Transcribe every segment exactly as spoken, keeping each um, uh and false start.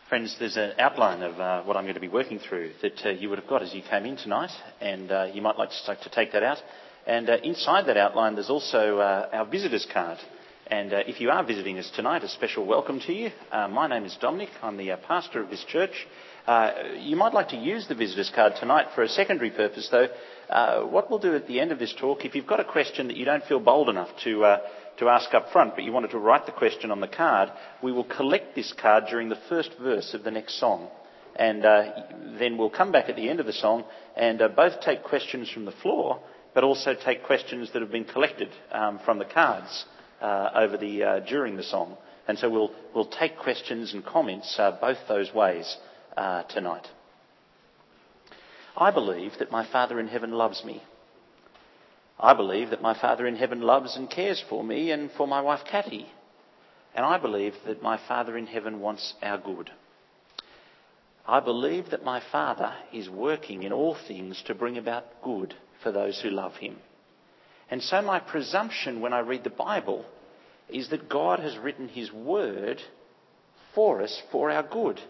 Friends, there's an outline of uh, what I'm going to be working through that uh, you would have got as you came in tonight, and uh, you might like to, to take that out. And uh, inside that outline, there's also uh, our visitors card. And uh, if you are visiting us tonight, a special welcome to you. Uh, my name is Dominic. I'm the uh, pastor of this church. Uh, you might like to use the visitors card tonight for a secondary purpose, though. Uh, what we'll do at the end of this talk, if you've got a question that you don't feel bold enough to uh, to ask up front, but you wanted to write the question on the card, we will collect this card during the first verse of the next song. And uh, then we'll come back at the end of the song and uh, both take questions from the floor, but also take questions that have been collected um, from the cards uh, over the uh, during the song. And so we'll we'll take questions and comments uh, both those ways uh, tonight. I believe that my Father in heaven loves me. I believe that my Father in heaven loves and cares for me and for my wife Kathy. And I believe that my Father in heaven wants our good. I believe that my Father is working in all things to bring about good for those who love him. And so my presumption when I read the Bible is that God has written his word for us for our good.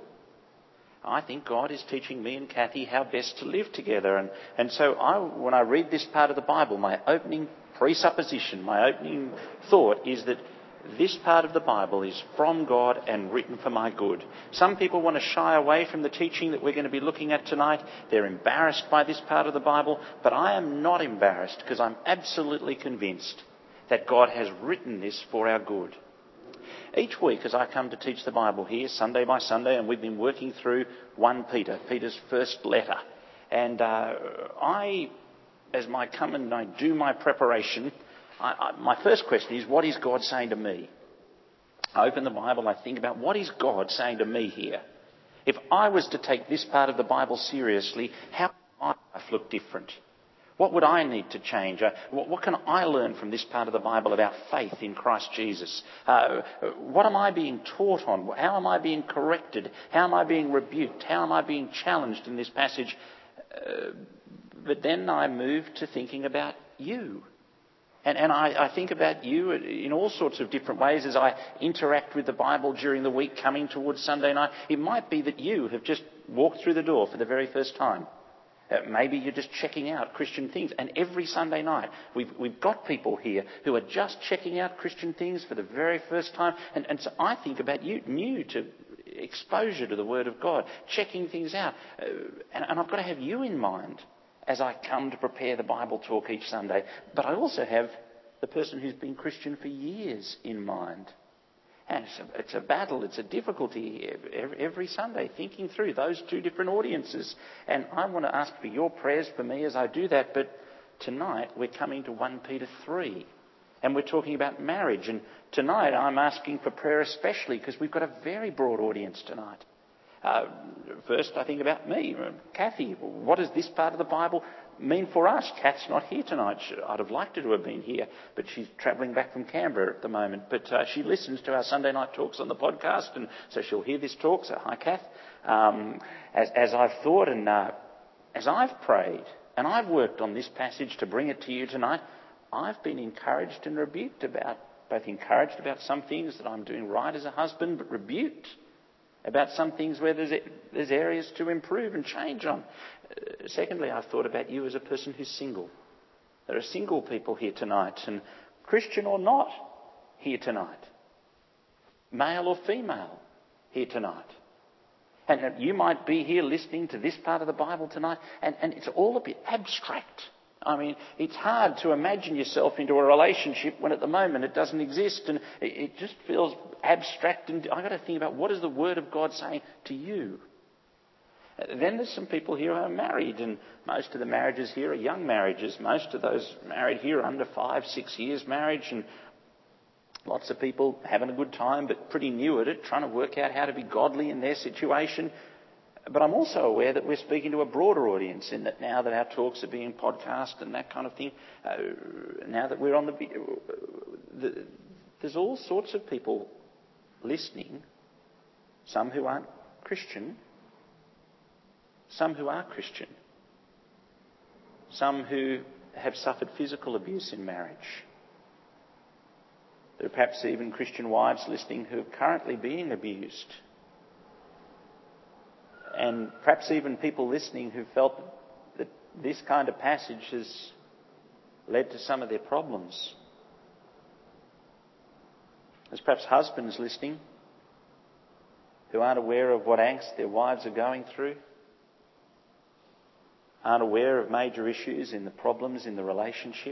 I think God is teaching me and Kathy how best to live together. And, and so I, when I read this part of the Bible, my opening presupposition, my opening thought is that this part of the Bible is from God and written for my good. Some people want to shy away from the teaching that we're going to be looking at tonight. They're embarrassed by this part of the Bible, but I am not embarrassed because I'm absolutely convinced that God has written this for our good. Each week as I come to teach the Bible here, Sunday by Sunday, and we've been working through First Peter, Peter's first letter. And uh, I, as I come and I do my preparation, I, I, my first question is, what is God saying to me? I open the Bible, I think about, what is God saying to me here? If I was to take this part of the Bible seriously, how would my life look different? What would I need to change? Uh, what, what can I learn from this part of the Bible about faith in Christ Jesus? Uh, what am I being taught on? How am I being corrected? How am I being rebuked? How am I being challenged in this passage? Uh, but then I move to thinking about you. And, and I, I think about you in all sorts of different ways as I interact with the Bible during the week coming towards Sunday night. It might be that you have just walked through the door for the very first time. Uh, maybe you're just checking out Christian things. And every Sunday night, we've, we've got people here who are just checking out Christian things for the very first time. And, and so I think about you, new to exposure to the Word of God, checking things out. Uh, and, and I've got to have you in mind as I come to prepare the Bible talk each Sunday. But I also have the person who's been Christian for years in mind. And it's a, it's a battle, it's a difficulty every, every Sunday, thinking through those two different audiences. And I want to ask for your prayers for me as I do that. But tonight we're coming to First Peter three. And we're talking about marriage. And tonight I'm asking for prayer especially because we've got a very broad audience tonight. Uh, first, I think about me, Kathy. What does this part of the Bible mean for us? Kat's not here tonight. I'd have liked her to have been here, but she's travelling back from Canberra at the moment. But uh, she listens to our Sunday night talks on the podcast, and so she'll hear this talk. So hi, Kath. Um, as, as I've thought and uh, as I've prayed and I've worked on this passage to bring it to you tonight, I've been encouraged and rebuked about, both encouraged about some things that I'm doing right as a husband, but rebuked about some things where there's, there's areas to improve and change on. Uh, secondly, I've thought about you as a person who's single. There are single people here tonight, and Christian or not, here tonight. Male or female, here tonight. And you might be here listening to this part of the Bible tonight, and, and it's all a bit abstract. I mean, it's hard to imagine yourself into a relationship when at the moment it doesn't exist, and it, it just feels abstract. And I've got to think about, what is the Word of God saying to you? Then there's some people here who are married, and most of the marriages here are young marriages. Most of those married here are under five, six years marriage, and lots of people having a good time but pretty new at it, trying to work out how to be godly in their situation. But I'm also aware that we're speaking to a broader audience in that now that our talks are being podcast and that kind of thing, uh, now that we're on the, the... There's all sorts of people listening, some who aren't Christian, some who are Christian, some who have suffered physical abuse in marriage. There are perhaps even Christian wives listening who are currently being abused. and perhaps even people listening who felt that this kind of passage has led to some of their problems. There's perhaps husbands listening who aren't aware of what angst their wives are going through, aren't aware of major issues in the problems in the relationship.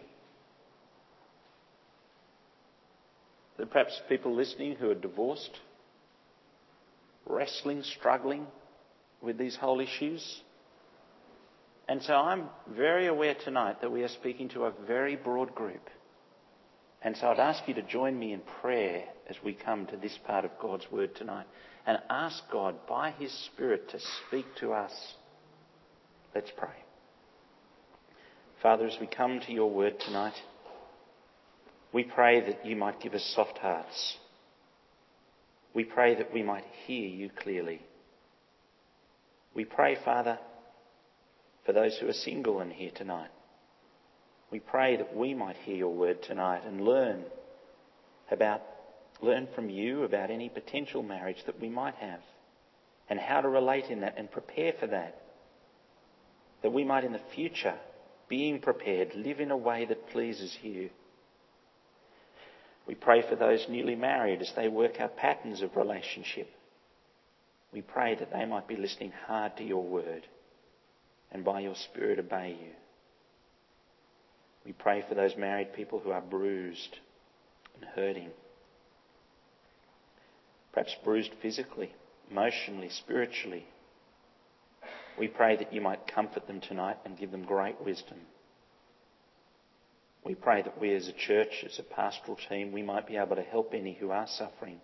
There are perhaps people listening who are divorced, wrestling, struggling with these whole issues. And so I'm very aware tonight that we are speaking to a very broad group. And so I'd ask you to join me in prayer as we come to this part of God's Word tonight and ask God by His Spirit to speak to us. Let's pray. Father, as we come to your Word tonight, we pray that you might give us soft hearts. We pray that we might hear you clearly. We pray, Father, for those who are single in here tonight. We pray that we might hear your word tonight and learn about, learn from you about any potential marriage that we might have and how to relate in that and prepare for that. That we might in the future, being prepared, live in a way that pleases you. We pray for those newly married as they work out patterns of relationship. We pray that they might be listening hard to your word and by your Spirit obey you. We pray for those married people who are bruised and hurting. Perhaps bruised physically, emotionally, spiritually. We pray that you might comfort them tonight and give them great wisdom. We pray that we as a church, as a pastoral team, we might be able to help any who are suffering.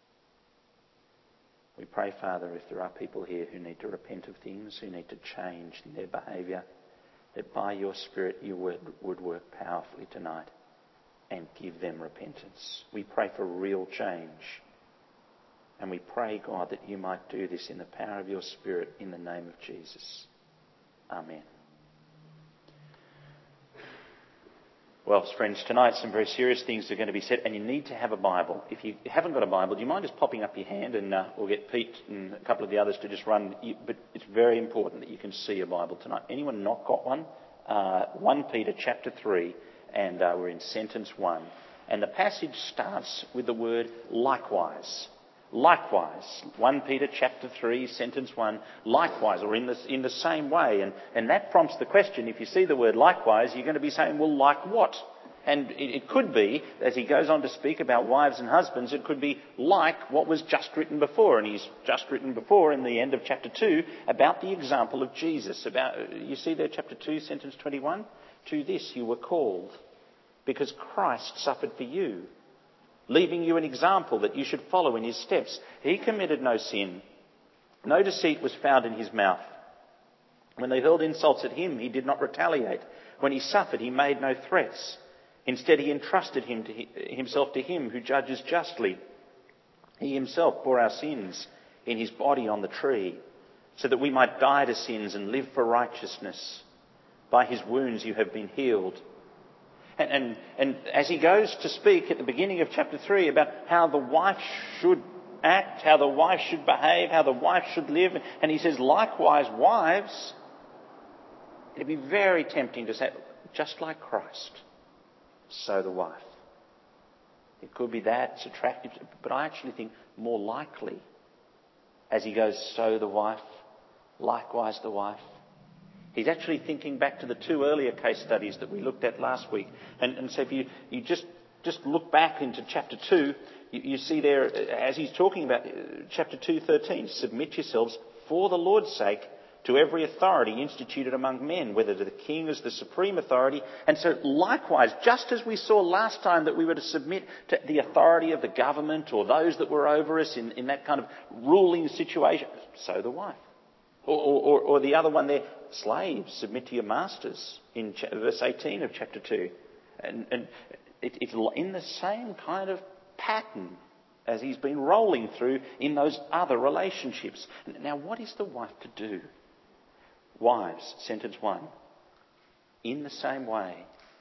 We pray, Father, if there are people here who need to repent of things, who need to change in their behaviour, that by your Spirit you would, would work powerfully tonight and give them repentance. We pray for real change. And we pray, God, that you might do this in the power of your Spirit in the name of Jesus. Amen. Well, friends, tonight some very serious things are going to be said, and you need to have a Bible. If you haven't got a Bible, do you mind just popping up your hand, and uh, we'll get Pete and a couple of the others to just run. But it's very important that you can see a Bible tonight. Anyone not got one? Uh, First Peter chapter three, and uh, we're in sentence one. And the passage starts with the word likewise. Likewise, First Peter chapter three, sentence one, likewise, or in the, in the same way. And, and that prompts the question, if you see the word likewise, you're going to be saying, well, like what? And it, it could be, as he goes on to speak about wives and husbands, it could be like what was just written before. And he's just written before in the end of chapter two about the example of Jesus. About, you see there, chapter two, sentence twenty-one? To this you were called, because Christ suffered for you, leaving you an example that you should follow in his steps. He committed no sin. No deceit was found in his mouth. When they hurled insults at him, he did not retaliate. When he suffered, he made no threats. Instead, he entrusted him to, himself to him who judges justly. He himself bore our sins in his body on the tree, so that we might die to sins and live for righteousness. By his wounds you have been healed. And, and, and as he goes to speak at the beginning of chapter three about how the wife should act, how the wife should behave, how the wife should live, and he says, likewise, wives, it'd be very tempting to say, just like Christ, so the wife. It could be that, it's attractive, but I actually think more likely, as he goes, so the wife, likewise the wife, he's actually thinking back to the two earlier case studies that we looked at last week. And, and so if you, you just, just look back into chapter two, you, you see there, as he's talking about uh, chapter two thirteen, submit yourselves for the Lord's sake to every authority instituted among men, whether to the king as the supreme authority. And so likewise, just as we saw last time that we were to submit to the authority of the government or those that were over us in, in that kind of ruling situation, so the wife. Or, or, or the other one there, slaves, submit to your masters, in cha- verse eighteen of chapter two. And, and it, it's in the same kind of pattern as he's been rolling through in those other relationships. Now, what is the wife to do? Wives, sentence one, in the same way,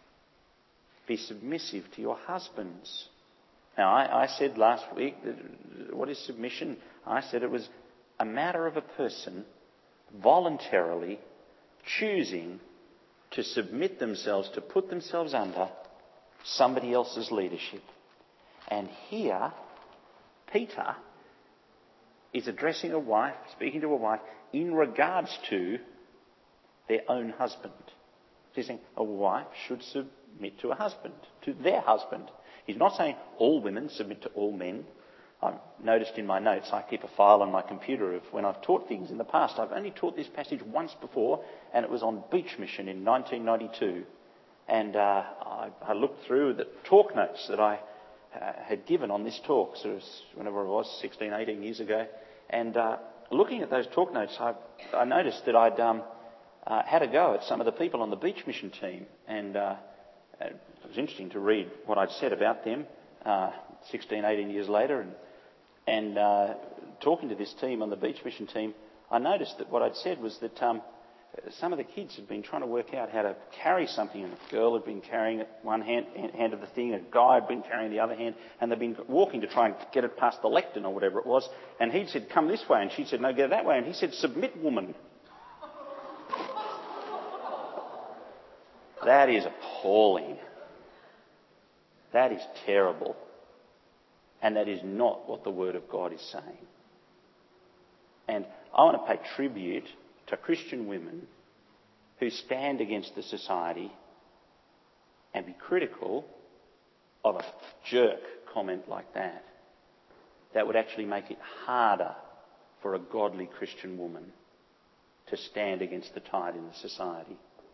be submissive to your husbands. Now, I, I said last week, that what is submission? I said it was a matter of a person voluntarily choosing to submit themselves, to put themselves under somebody else's leadership. And here, Peter is addressing a wife, speaking to a wife, in regards to their own husband. He's saying a wife should submit to a husband, to their husband. He's not saying all women submit to all men. I've noticed in my notes, I keep a file on my computer of when I've taught things in the past. I've only taught this passage once before, and it was on Beach Mission in nineteen ninety-two. And uh, I, I looked through the talk notes that I uh, had given on this talk, so it was whenever it was, sixteen, eighteen years ago. And uh, looking at those talk notes, I, I noticed that I'd um, uh, had a go at some of the people on the Beach Mission team. And uh, it was interesting to read what I'd said about them uh, sixteen, eighteen years later. And, and uh, talking to this team on the Beach Mission team, I noticed that what I'd said was that um, some of the kids had been trying to work out how to carry something, and a girl had been carrying it one hand, hand of the thing, a guy had been carrying the other hand, and they'd been walking to try and get it past the lectern or whatever it was, and he'd said, come this way, and she said, no, go that way, and he said, submit, woman. That is appalling. That is terrible. And that is not what the Word of God is saying. And I want to pay tribute to Christian women who stand against the society and be critical of a jerk comment like that. That would actually make it harder for a godly Christian woman to stand against the tide in the society.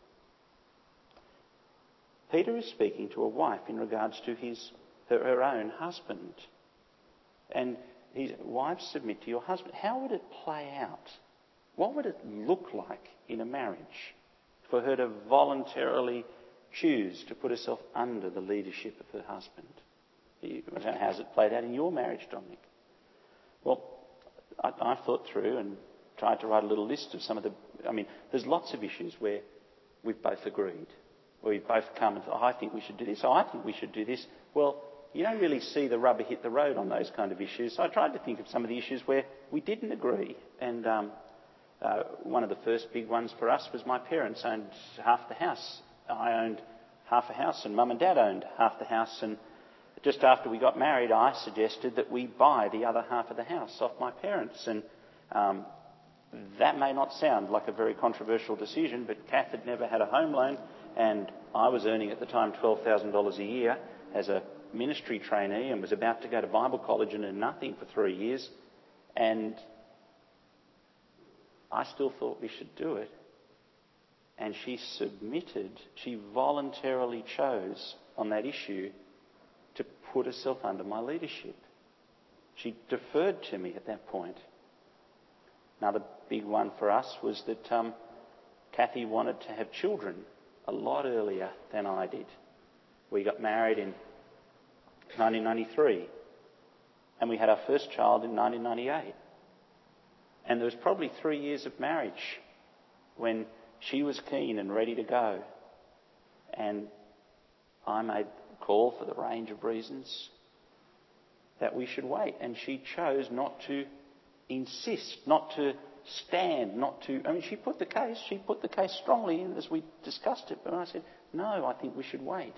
Peter is speaking to a wife in regards to his her, her own husband. And his wives, submit to your husband. How would it play out? What would it look like in a marriage for her to voluntarily choose to put herself under the leadership of her husband? How's it played out in your marriage, Dominic? Well, I, I thought through and tried to write a little list of some of the... I mean, there's lots of issues where we've both agreed. Where we've both come and thought, oh, I think we should do this, oh, I think we should do this. Well, you don't really see the rubber hit the road on those kind of issues. So I tried to think of some of the issues where we didn't agree. And um, uh, one of the first big ones for us was my parents owned half the house. I owned half a house and Mum and Dad owned half the house. And just after we got married, I suggested that we buy the other half of the house off my parents. And um, that may not sound like a very controversial decision, but Kath had never had a home loan, and I was earning at the time twelve thousand dollars a year as a ministry trainee and was about to go to Bible college and earn nothing for three years. And I still thought we should do it. And she submitted, she voluntarily chose on that issue to put herself under my leadership. She deferred to me at that point. Another big one for us was that um, Kathy wanted to have children a lot earlier than I did. We got married in nineteen ninety-three, and we had our first child in nineteen ninety-eight. And there was probably three years of marriage when she was keen and ready to go. And I made a call for the range of reasons that we should wait. And she chose not to insist, not to stand, not to... I mean, she put the case, she put the case strongly in as we discussed it. But I said, no, I think we should wait.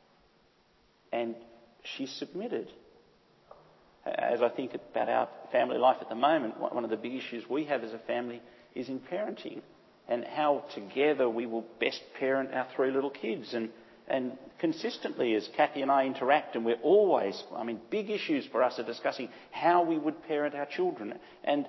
And she submitted. As I think about our family life at the moment, one of the big issues we have as a family is in parenting and how together we will best parent our three little kids. And, and consistently as Kathy and I interact, and we're always, I mean, big issues for us are discussing how we would parent our children. And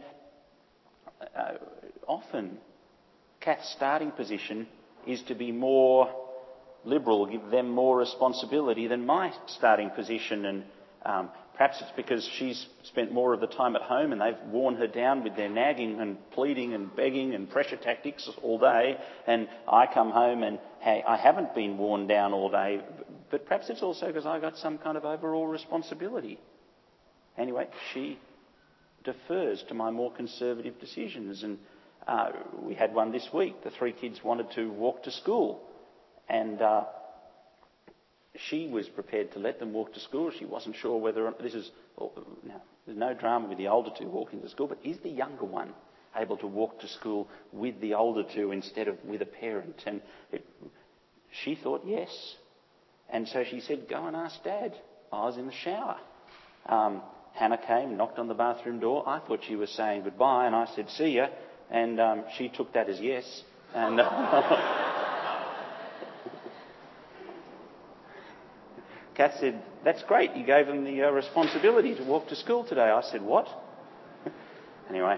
uh, often Kath's starting position is to be more liberal, give them more responsibility than my starting position. And um, perhaps it's because she's spent more of the time at home and they've worn her down with their nagging and pleading and begging and pressure tactics all day. And I come home and, hey, I haven't been worn down all day. But perhaps it's also because I got some kind of overall responsibility. Anyway, she defers to my more conservative decisions. And uh, we had one this week. The three kids wanted to walk to school. And uh, she was prepared to let them walk to school. She wasn't sure whether... This is... No, there's no drama with the older two walking to school, but is the younger one able to walk to school with the older two instead of with a parent? And it, she thought yes. And so she said, go and ask Dad. I was in the shower. Um, Hannah came, knocked on the bathroom door. I thought she was saying goodbye, and I said, see ya. And um, she took that as yes. And Kath said, that's great. You gave them the uh, responsibility to walk to school today. I said, what? Anyway.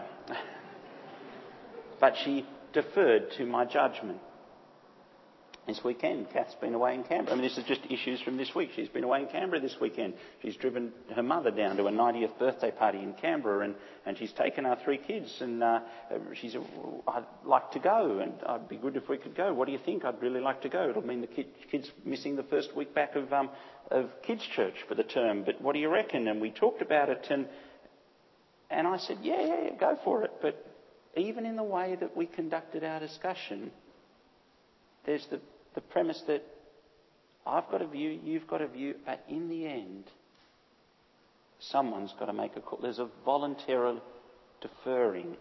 But she deferred to my judgment. This weekend, Kath's been away in Canberra. I mean, this is just issues from this week. She's been away in Canberra this weekend. She's driven her mother down to a ninetieth birthday party in Canberra, and, and she's taken our three kids, and uh, she said, I'd like to go, and it'd be good if we could go. What do you think? I'd really like to go. It'll mean the kid, kids missing the first week back of, um, of kids' church for the term, but what do you reckon? And we talked about it, and, and I said, yeah, yeah, yeah, go for it. But even in the way that we conducted our discussion, there's the The premise that I've got a view, you've got a view, but in the end, someone's got to make a call. There's a voluntary deferring.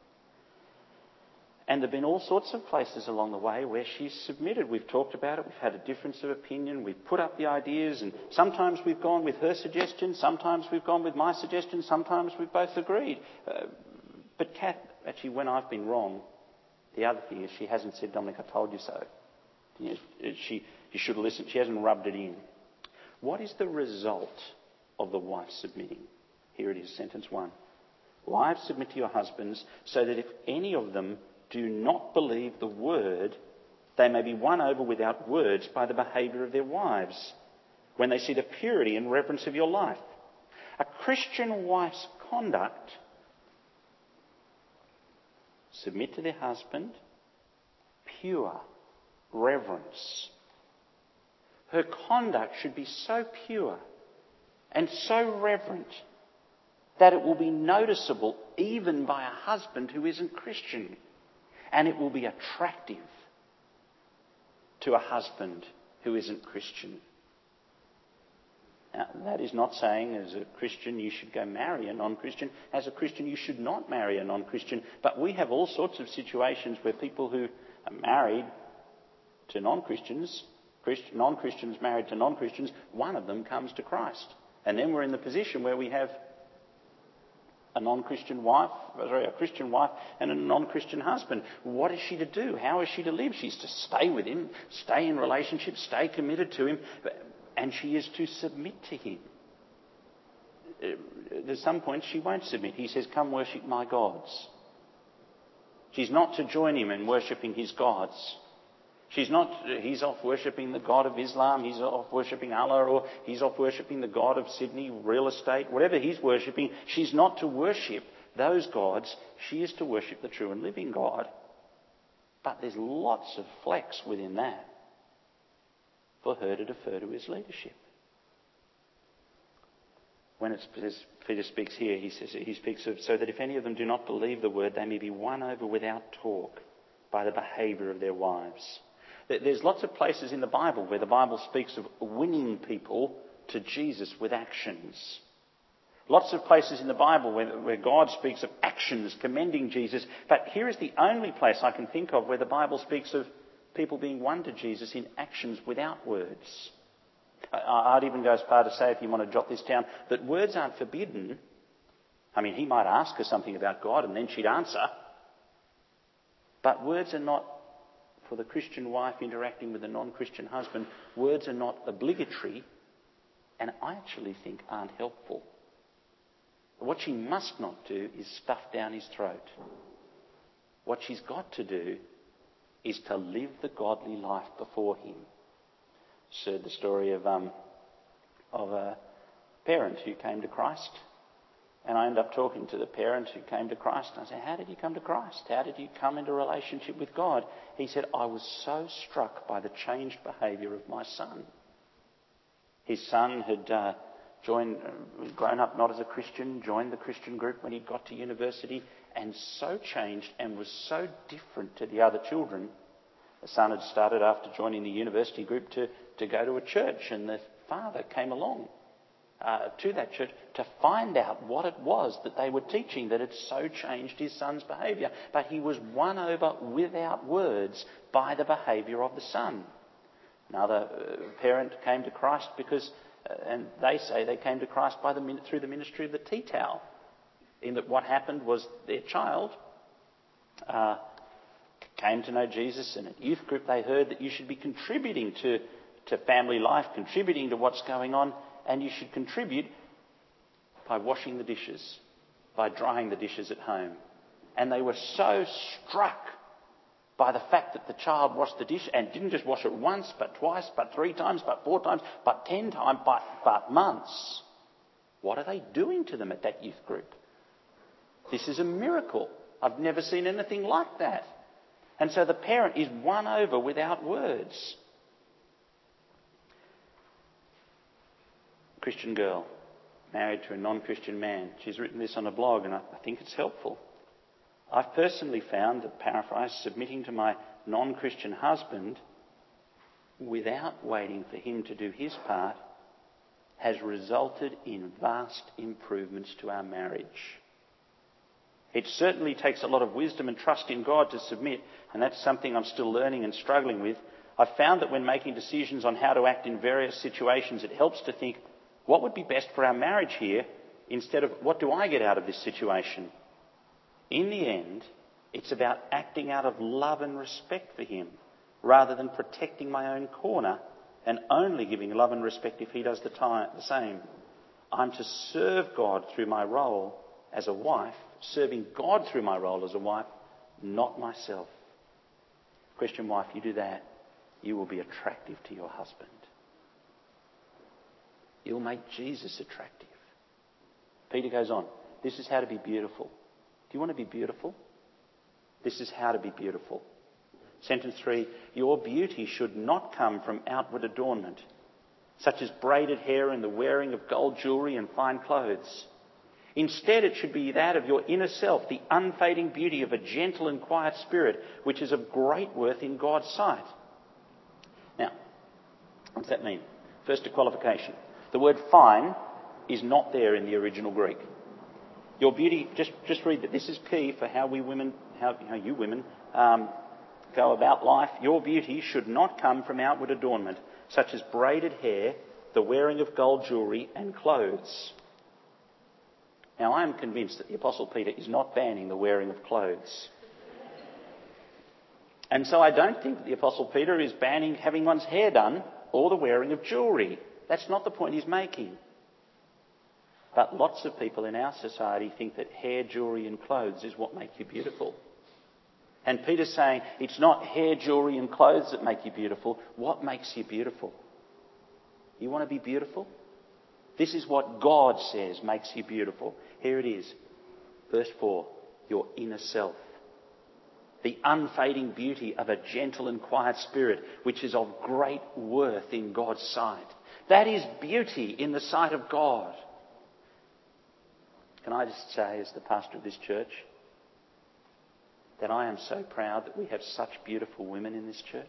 And there have been all sorts of places along the way where she's submitted. We've talked about it, we've had a difference of opinion, we've put up the ideas, and sometimes we've gone with her suggestion, sometimes we've gone with my suggestion, sometimes we've both agreed. Uh, but Kath, actually, when I've been wrong, the other thing is she hasn't said, Dominic, I told you so. You know, she, you should have listened. She hasn't rubbed it in. What is the result of the wife submitting? Here it is, sentence one. Wives, submit to your husbands, so that if any of them do not believe the word, they may be won over without words by the behaviour of their wives, when they see the purity and reverence of your life. A Christian wife's conduct, submit to their husband, pure, reverence. Her conduct should be so pure and so reverent that it will be noticeable even by a husband who isn't Christian, and it will be attractive to a husband who isn't Christian. Now, that is not saying as a Christian you should go marry a non-Christian. As a Christian you should not marry a non-Christian. But we have all sorts of situations where people who are married to non-Christians, Christ- non-Christians married to non-Christians, one of them comes to Christ. And then we're in the position where we have a non-Christian wife, sorry, a Christian wife and a non-Christian husband. What is she to do? How is she to live? She's to stay with him, stay in relationship, stay committed to him, and she is to submit to him. There's some points she won't submit. He says, come worship my gods. She's not to join him in worshipping his gods. She's not, he's off worshipping the God of Islam, he's off worshipping Allah, or he's off worshipping the God of Sydney, real estate, whatever he's worshipping. She's not to worship those gods. She is to worship the true and living God. But there's lots of flex within that for her to defer to his leadership. When it's, Peter speaks here, he says he speaks of, so that if any of them do not believe the word, they may be won over without talk by the behaviour of their wives. There's lots of places in the Bible where the Bible speaks of winning people to Jesus with actions. Lots of places in the Bible where, where God speaks of actions commending Jesus. But here is the only place I can think of where the Bible speaks of people being won to Jesus in actions without words. I'd even go as far to say, if you want to jot this down, that words aren't forbidden. I mean, he might ask her something about God and then she'd answer. But words are not, for the Christian wife interacting with a non-Christian husband, words are not obligatory, and I actually think aren't helpful. What she must not do is stuff down his throat. What she's got to do is to live the godly life before him. I've heard the story of um, of a parent who came to Christ. And I ended up talking to the parent who came to Christ. And I said, how did you come to Christ? How did you come into relationship with God? He said, I was so struck by the changed behaviour of my son. His son had uh, joined, uh, grown up not as a Christian, joined the Christian group when he got to university, and so changed and was so different to the other children. The son had started after joining the university group to, to go to a church, and the father came along. uh, to that church to find out what it was that they were teaching that had so changed his son's behaviour. But he was won over without words by the behaviour of the son. Another uh, parent came to Christ because, uh, and they say they came to Christ by the, through the ministry of the tea towel. In that what happened was their child uh, came to know Jesus, and at youth group they heard that you should be contributing to, to family life, contributing to what's going on, and you should contribute by washing the dishes, by drying the dishes at home. And they were so struck by the fact that the child washed the dish and didn't just wash it once, but twice, but three times, but four times, but ten times, but, but months. What are they doing to them at that youth group? This is a miracle. I've never seen anything like that. And so the parent is won over without words. Christian girl, married to a non-Christian man. She's written this on a blog, and I think it's helpful. I've personally found that, paraphrase, submitting to my non-Christian husband without waiting for him to do his part has resulted in vast improvements to our marriage. It certainly takes a lot of wisdom and trust in God to submit, and that's something I'm still learning and struggling with. I've found that when making decisions on how to act in various situations, it helps to think, what would be best for our marriage here, instead of what do I get out of this situation? In the end, it's about acting out of love and respect for him, rather than protecting my own corner and only giving love and respect if he does the, time, the same. I'm to serve God through my role as a wife, serving God through my role as a wife, not myself. Christian wife, you do that, you will be attractive to your husband. You'll make Jesus attractive. Peter goes on, this is how to be beautiful. Do you want to be beautiful? This is how to be beautiful. Sentence three, your beauty should not come from outward adornment, such as braided hair and the wearing of gold jewellery and fine clothes. Instead, it should be that of your inner self, the unfading beauty of a gentle and quiet spirit, which is of great worth in God's sight. Now, what does that mean? First, a qualification. The word fine is not there in the original Greek. Your beauty, just, just read that. This is key for how we women, how, how you women um, go about life. Your beauty should not come from outward adornment, such as braided hair, the wearing of gold jewellery and clothes. Now, I am convinced that the Apostle Peter is not banning the wearing of clothes. And so I don't think that the Apostle Peter is banning having one's hair done or the wearing of jewellery. That's not the point he's making. But lots of people in our society think that hair, jewellery and clothes is what make you beautiful. And Peter's saying it's not hair, jewellery and clothes that make you beautiful. What makes you beautiful? You want to be beautiful? This is what God says makes you beautiful. Here it is. Verse four. Your inner self. The unfading beauty of a gentle and quiet spirit, which is of great worth in God's sight. That is beauty in the sight of God. Can I just say, as the pastor of this church, that I am so proud that we have such beautiful women in this church.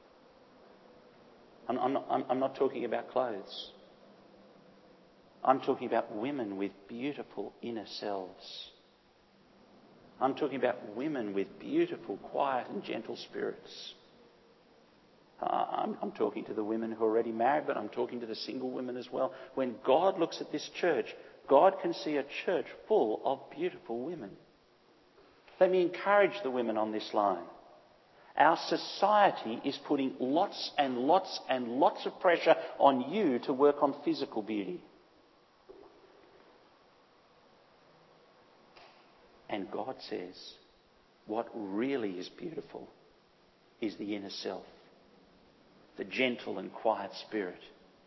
I'm, I'm, not, I'm, I'm not talking about clothes. I'm talking about women with beautiful inner selves. I'm talking about women with beautiful, quiet and gentle spirits. Uh, I'm, I'm talking to the women who are already married, but I'm talking to the single women as well. When God looks at this church, God can see a church full of beautiful women. Let me encourage the women on this line. Our society is putting lots and lots and lots of pressure on you to work on physical beauty. And God says, what really is beautiful is the inner self, the gentle and quiet spirit.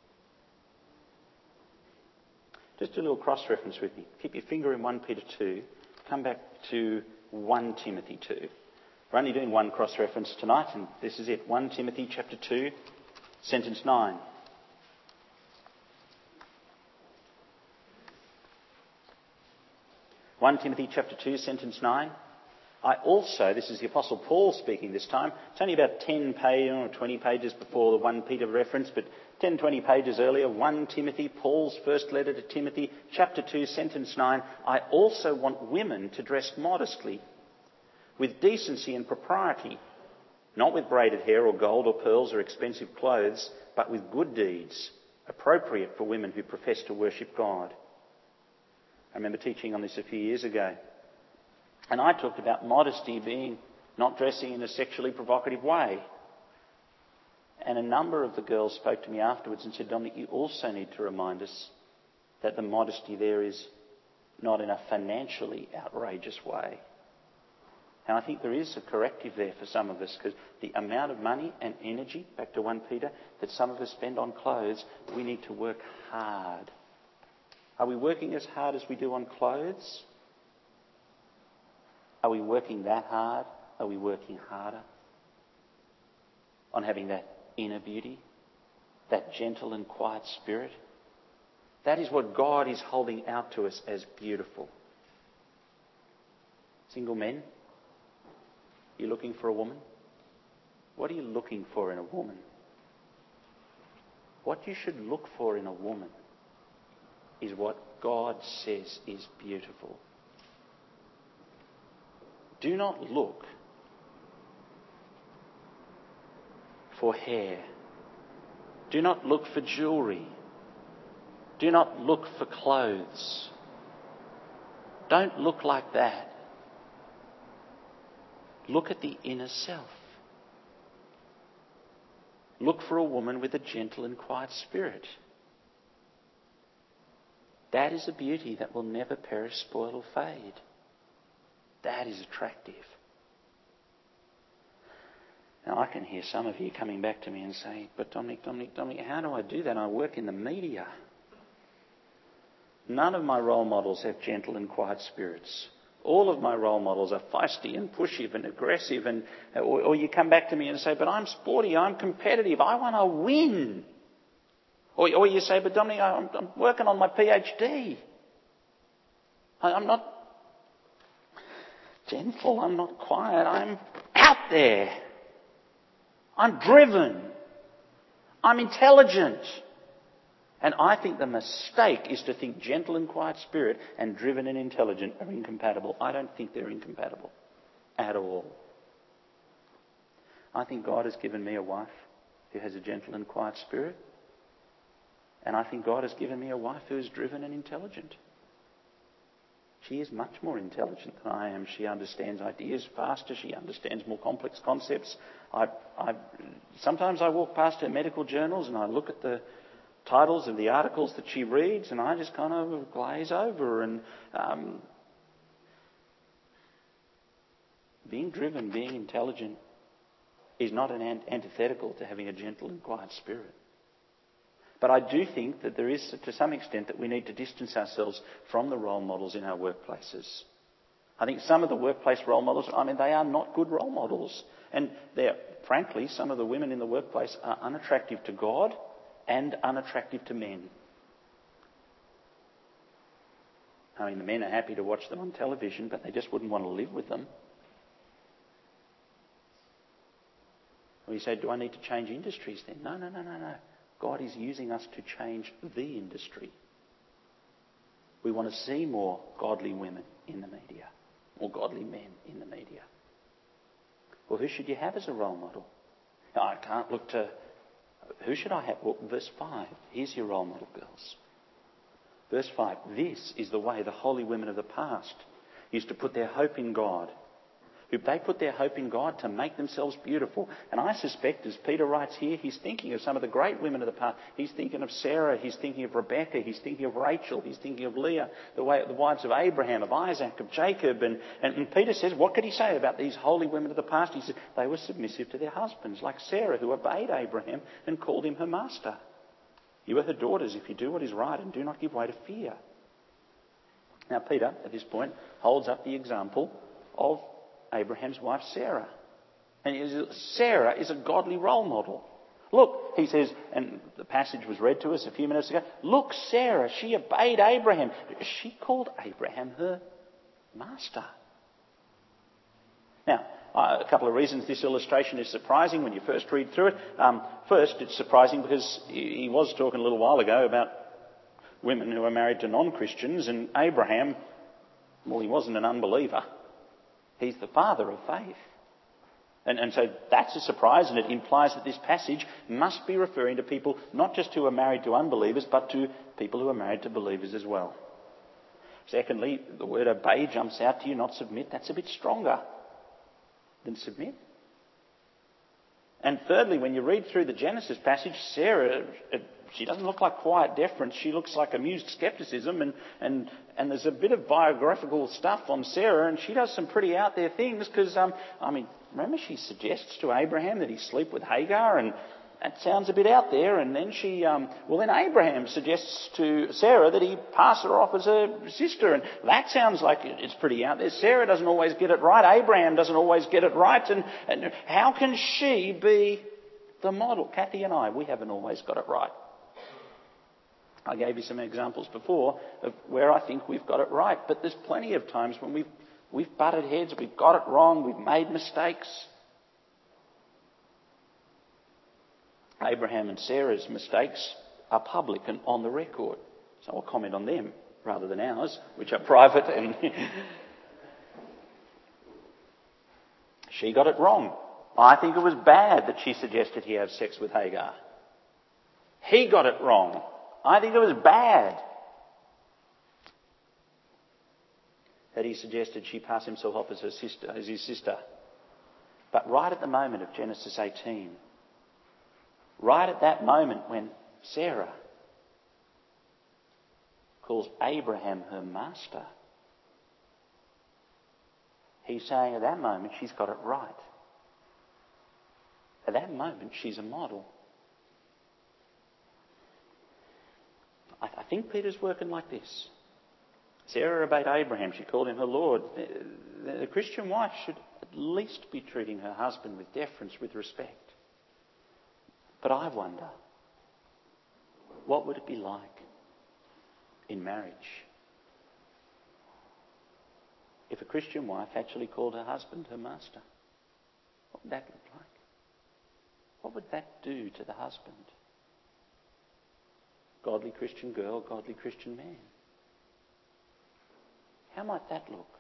Just a little cross-reference with me. Keep your finger in First Peter two. Come back to First Timothy two. We're only doing one cross-reference tonight, and this is it. First Timothy chapter two, sentence nine. First Timothy chapter two, sentence nine. I also, this is the Apostle Paul speaking this time. It's only about ten pages or twenty pages before the First Peter reference, but ten, twenty pages earlier, First Timothy, Paul's first letter to Timothy, chapter two, sentence nine, I also want women to dress modestly, with decency and propriety, not with braided hair or gold or pearls or expensive clothes, but with good deeds, appropriate for women who profess to worship God. I remember teaching on this a few years ago. And I talked about modesty being not dressing in a sexually provocative way. And a number of the girls spoke to me afterwards and said, Dominic, you also need to remind us that the modesty there is not in a financially outrageous way. And I think there is a corrective there for some of us, because the amount of money and energy, back to First Peter, that some of us spend on clothes, we need to work hard. Are we working as hard as we do on clothes? Are we working that hard? Are we working harder on having that inner beauty, that gentle and quiet spirit? That is what God is holding out to us as beautiful. Single men, you're looking for a woman? What are you looking for in a woman? What you should look for in a woman is what God says is beautiful. Do not look for hair. Do not look for jewellery. Do not look for clothes. Don't look like that. Look at the inner self. Look for a woman with a gentle and quiet spirit. That is a beauty that will never perish, spoil or fade. That is attractive. Now I can hear some of you coming back to me and saying, but Dominic, Dominic, Dominic, how do I do that? I work in the media. None of my role models have gentle and quiet spirits. All of my role models are feisty and pushy and aggressive. And or, or you come back to me and say, but I'm sporty, I'm competitive, I want to win. Or, or you say, but Dominic, I'm, I'm working on my PhD. I, I'm not gentle, I'm not quiet, I'm out there. I'm driven. I'm intelligent. And I think the mistake is to think gentle and quiet spirit and driven and intelligent are incompatible. I don't think they're incompatible at all. I think God has given me a wife who has a gentle and quiet spirit. And I think God has given me a wife who is driven and intelligent. She is much more intelligent than I am. She understands ideas faster. She understands more complex concepts. I, I, sometimes I walk past her medical journals and I look at the titles of the articles that she reads and I just kind of glaze over. And um, being driven, being intelligent is not an ant- antithetical to having a gentle and quiet spirit. But I do think that there is, to some extent, that we need to distance ourselves from the role models in our workplaces. I think some of the workplace role models, I mean, they are not good role models. And they're, frankly, some of the women in the workplace are unattractive to God and unattractive to men. I mean, the men are happy to watch them on television, but they just wouldn't want to live with them. Or you say, do I need to change industries then? No, no, no, no, no. God is using us to change the industry. We want to see more godly women in the media, more godly men in the media. Well, who should you have as a role model? Now, I can't look to... Who should I have? Well, verse five. Here's your role model, girls. Verse five. This is the way the holy women of the past used to put their hope in God. Who they put their hope in God to make themselves beautiful. And I suspect, as Peter writes here, he's thinking of some of the great women of the past. He's thinking of Sarah, he's thinking of Rebecca, he's thinking of Rachel, he's thinking of Leah, the, way, the wives of Abraham, of Isaac, of Jacob. And, and, and Peter says, what could he say about these holy women of the past? He said, they were submissive to their husbands, like Sarah, who obeyed Abraham and called him her master. You are her daughters if you do what is right and do not give way to fear. Now, Peter, at this point, holds up the example of Abraham's wife Sarah. And Sarah is a godly role model. Look, he says, and the passage was read to us a few minutes ago, look, Sarah, she obeyed Abraham. She called Abraham her master. Now, uh, a couple of reasons this illustration is surprising when you first read through it. Um, first, it's surprising because he was talking a little while ago about women who are married to non-Christians, and Abraham, well, he wasn't an unbeliever. He's the father of faith. And, and so that's a surprise, and it implies that this passage must be referring to people not just who are married to unbelievers, but to people who are married to believers as well. Secondly, the word obey jumps out to you, not submit. That's a bit stronger than submit. And thirdly, when you read through the Genesis passage, Sarah, she doesn't look like quiet deference. She looks like amused scepticism, and, and, and there's a bit of biographical stuff on Sarah, and she does some pretty out there things because, um, I mean, remember she suggests to Abraham that he sleep with Hagar, and that sounds a bit out there. And then she, um, well, then Abraham suggests to Sarah that he pass her off as her sister, and that sounds like it's pretty out there. Sarah doesn't always get it right. Abraham doesn't always get it right, and, and how can she be the model? Kathy and I, we haven't always got it right. I gave you some examples before of where I think we've got it right, but there's plenty of times when we've we've butted heads, we've got it wrong, we've made mistakes. Abraham and Sarah's mistakes are public and on the record, so I'll comment on them rather than ours, which are private. And she got it wrong. I think it was bad that she suggested he have sex with Hagar. He got it wrong. I think it was bad that he suggested she pass himself off as her sister, as his sister. But right at the moment of Genesis eighteen, right at that moment when Sarah calls Abraham her master, he's saying at that moment she's got it right. At that moment she's a model. I think Peter's working like this. Sarah obeyed Abraham. She called him her Lord. The Christian wife should at least be treating her husband with deference, with respect. But I wonder, what would it be like in marriage if a Christian wife actually called her husband her master? What would that look like? What would that do to the husband? Godly Christian girl, godly Christian man. How might that look?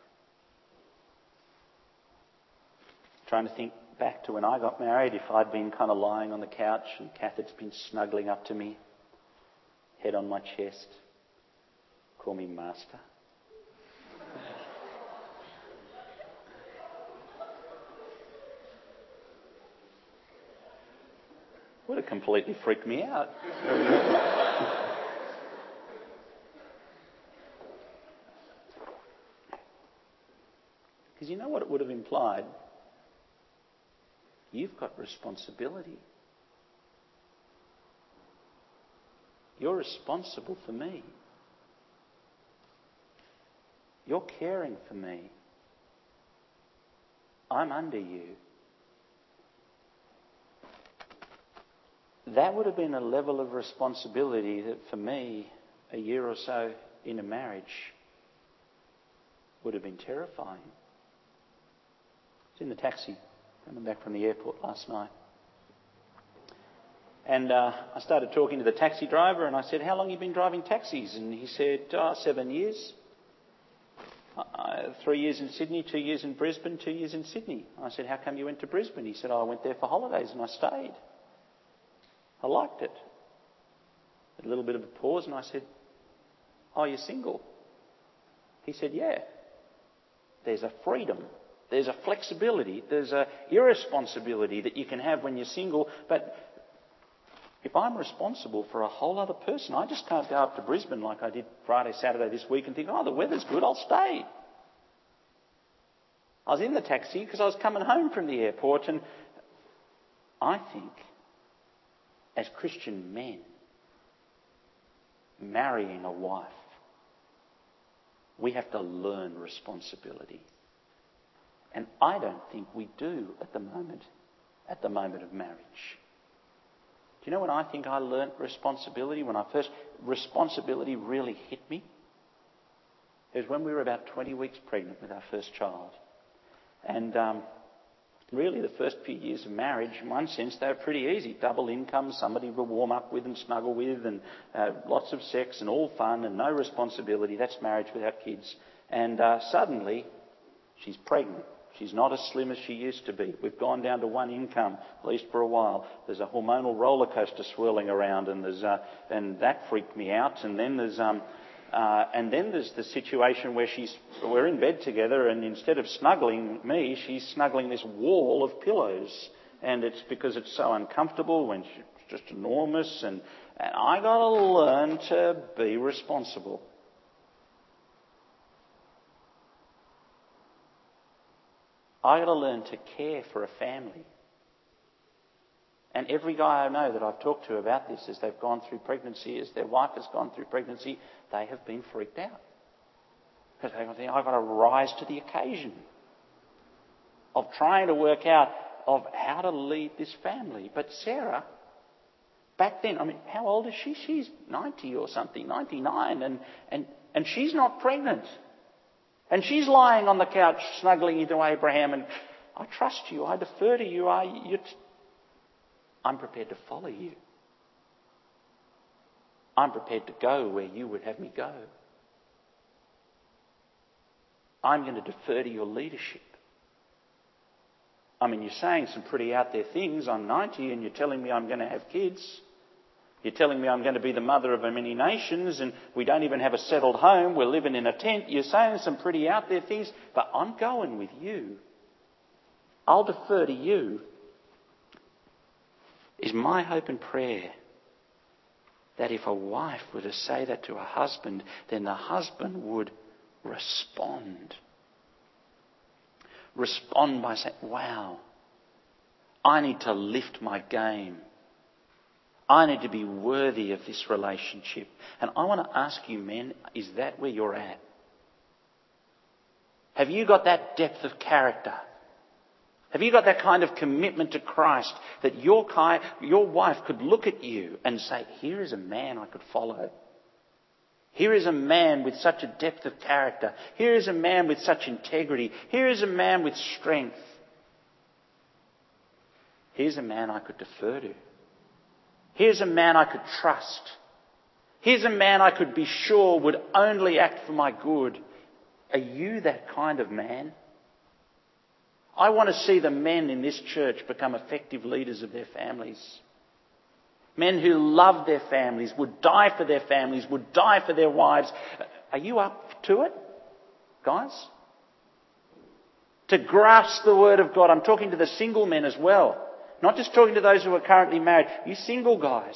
Trying to think back to when I got married, if I'd been kind of lying on the couch and Kath had been snuggling up to me, head on my chest, call me master. Would have completely freaked me out. Because you know what it would have implied? You've got responsibility. You're responsible for me. You're caring for me. I'm under you. That would have been a level of responsibility that for me, a year or so in a marriage, would have been terrifying. I was in the taxi coming back from the airport last night. And uh, I started talking to the taxi driver and I said, how long have you been driving taxis? And he said, oh, seven years. Uh, three years in Sydney, two years in Brisbane, two years in Sydney. I said, how come you went to Brisbane? He said, oh, I went there for holidays and I stayed. I liked it. A little bit of a pause and I said, oh, you're single? He said, yeah. There's a freedom. There's a flexibility. There's a irresponsibility that you can have when you're single. But if I'm responsible for a whole other person, I just can't go up to Brisbane like I did Friday, Saturday this week and think, oh, the weather's good, I'll stay. I was in the taxi because I was coming home from the airport, and I think as Christian men marrying a wife, we have to learn responsibility. And I don't think we do at the moment, at the moment of marriage. Do you know when I think I learnt responsibility, when I first, responsibility really hit me? It was when we were about twenty weeks pregnant with our first child. And um, Really, the first few years of marriage, in one sense, they were pretty easy. Double income, somebody to warm up with and snuggle with, and uh, lots of sex and all fun and no responsibility. That's marriage without kids. And uh, suddenly, she's pregnant. She's not as slim as she used to be. We've gone down to one income, at least for a while. There's a hormonal roller coaster swirling around, and there's uh, and that freaked me out. And then there's um, uh, and then there's the situation where she's we're in bed together, and instead of snuggling me, she's snuggling this wall of pillows, and it's because it's so uncomfortable when she's just enormous, and and I got to learn to be responsible. I got to learn to care for a family. And every guy I know that I've talked to about this, as they've gone through pregnancy, as their wife has gone through pregnancy, they have been freaked out. Because they think, I've got to rise to the occasion of trying to work out of how to lead this family. But Sarah, back then, I mean, how old is she? She's ninety or something, ninety-nine, and, and, and she's not pregnant. And she's lying on the couch snuggling into Abraham, and I trust you, I defer to you, I, you t- I'm prepared to follow you. I'm prepared to go where you would have me go. I'm going to defer to your leadership. I mean, you're saying some pretty out there things. I'm ninety and you're telling me I'm going to have kids. You're telling me I'm going to be the mother of many nations and we don't even have a settled home. We're living in a tent. You're saying some pretty out there things, but I'm going with you. I'll defer to you. Is my hope and prayer that if a wife were to say that to a husband, then the husband would respond. Respond by saying, wow, I need to lift my game. I need to be worthy of this relationship. And I want to ask you, men, is that where you're at? Have you got that depth of character? Have you got that kind of commitment to Christ that your, ki- your wife could look at you and say, here is a man I could follow. Here is a man with such a depth of character. Here is a man with such integrity. Here is a man with strength. Here's a man I could defer to. Here's a man I could trust. Here's a man I could be sure would only act for my good. Are you that kind of man? I want to see the men in this church become effective leaders of their families. Men who love their families, would die for their families, would die for their wives. Are you up to it, guys? To grasp the word of God. I'm talking to the single men as well. Not just talking to those who are currently married. You single guys.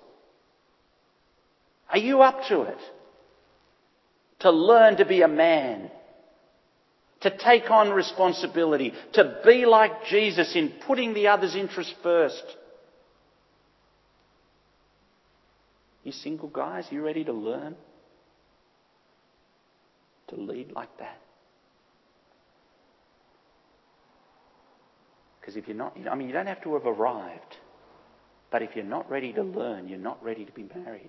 Are you up to it? To learn to be a man. To take on responsibility. To be like Jesus in putting the other's interest first. You single guys, you ready to learn? To lead like that? Because if you're not, I mean, you don't have to have arrived. But if you're not ready to learn, you're not ready to be married.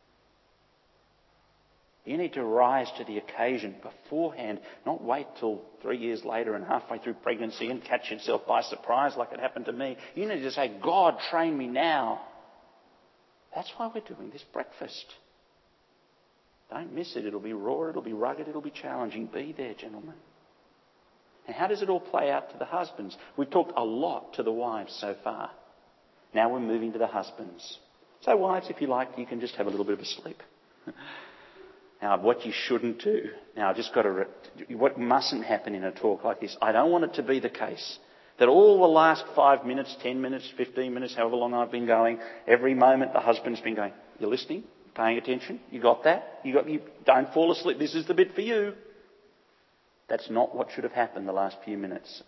You need to rise to the occasion beforehand, not wait till three years later and halfway through pregnancy and catch yourself by surprise like it happened to me. You need to say, God, train me now. That's why we're doing this breakfast. Don't miss it. It'll be raw, it'll be rugged, it'll be challenging. Be there, gentlemen. And how does it all play out to the husbands? We've talked a lot to the wives so far. Now we're moving to the husbands. So wives, if you like, you can just have a little bit of a sleep. Now, what you shouldn't do. Now, I've just got to... Re- what mustn't happen in a talk like this, I don't want it to be the case that all the last five minutes, ten minutes, fifteen minutes, however long I've been going, every moment the husband's been going, you're listening? Paying attention? You got that? You got? You don't fall asleep. This is the bit for you. That's not what should have happened the last few minutes.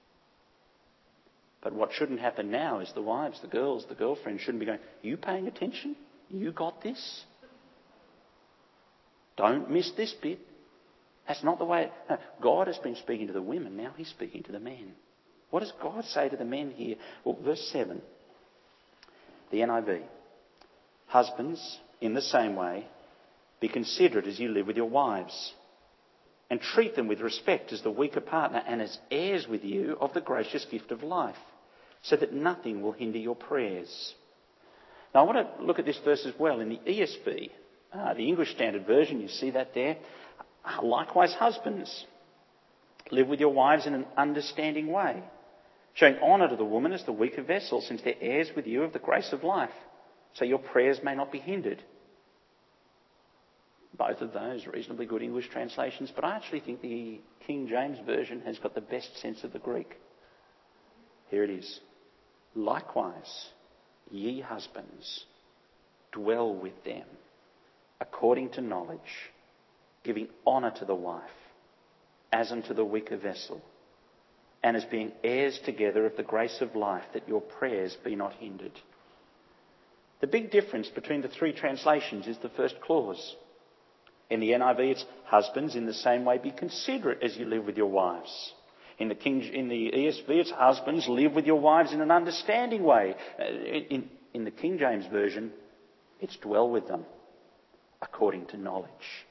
But what shouldn't happen now is the wives, the girls, the girlfriends shouldn't be going, you paying attention? You got this? Don't miss this bit. That's not the way... No, God has been speaking to the women. Now he's speaking to the men. What does God say to the men here? Well, verse seven. The N I V. Husbands, in the same way, be considerate as you live with your wives. and treat them with respect as the weaker partner and as heirs with you of the gracious gift of life, so that nothing will hinder your prayers. Now I want to look at this verse as well in the E S V, uh, the English Standard Version. You see that there. Uh, likewise, husbands, live with your wives in an understanding way, showing honour to the woman as the weaker vessel, since they're heirs with you of the grace of life, so your prayers may not be hindered. Both of those reasonably good English translations, but I actually think the King James Version has got the best sense of the Greek. Here it is. Likewise, ye husbands, dwell with them according to knowledge, giving honour to the wife as unto the weaker vessel, and as being heirs together of the grace of life, that your prayers be not hindered. The big difference between the three translations is the first clause. In the N I V, it's husbands, in the same way be considerate as you live with your wives. In the, King, in the E S V, it's husbands, live with your wives in an understanding way. In, in the King James Version, it's dwell with them according to knowledge.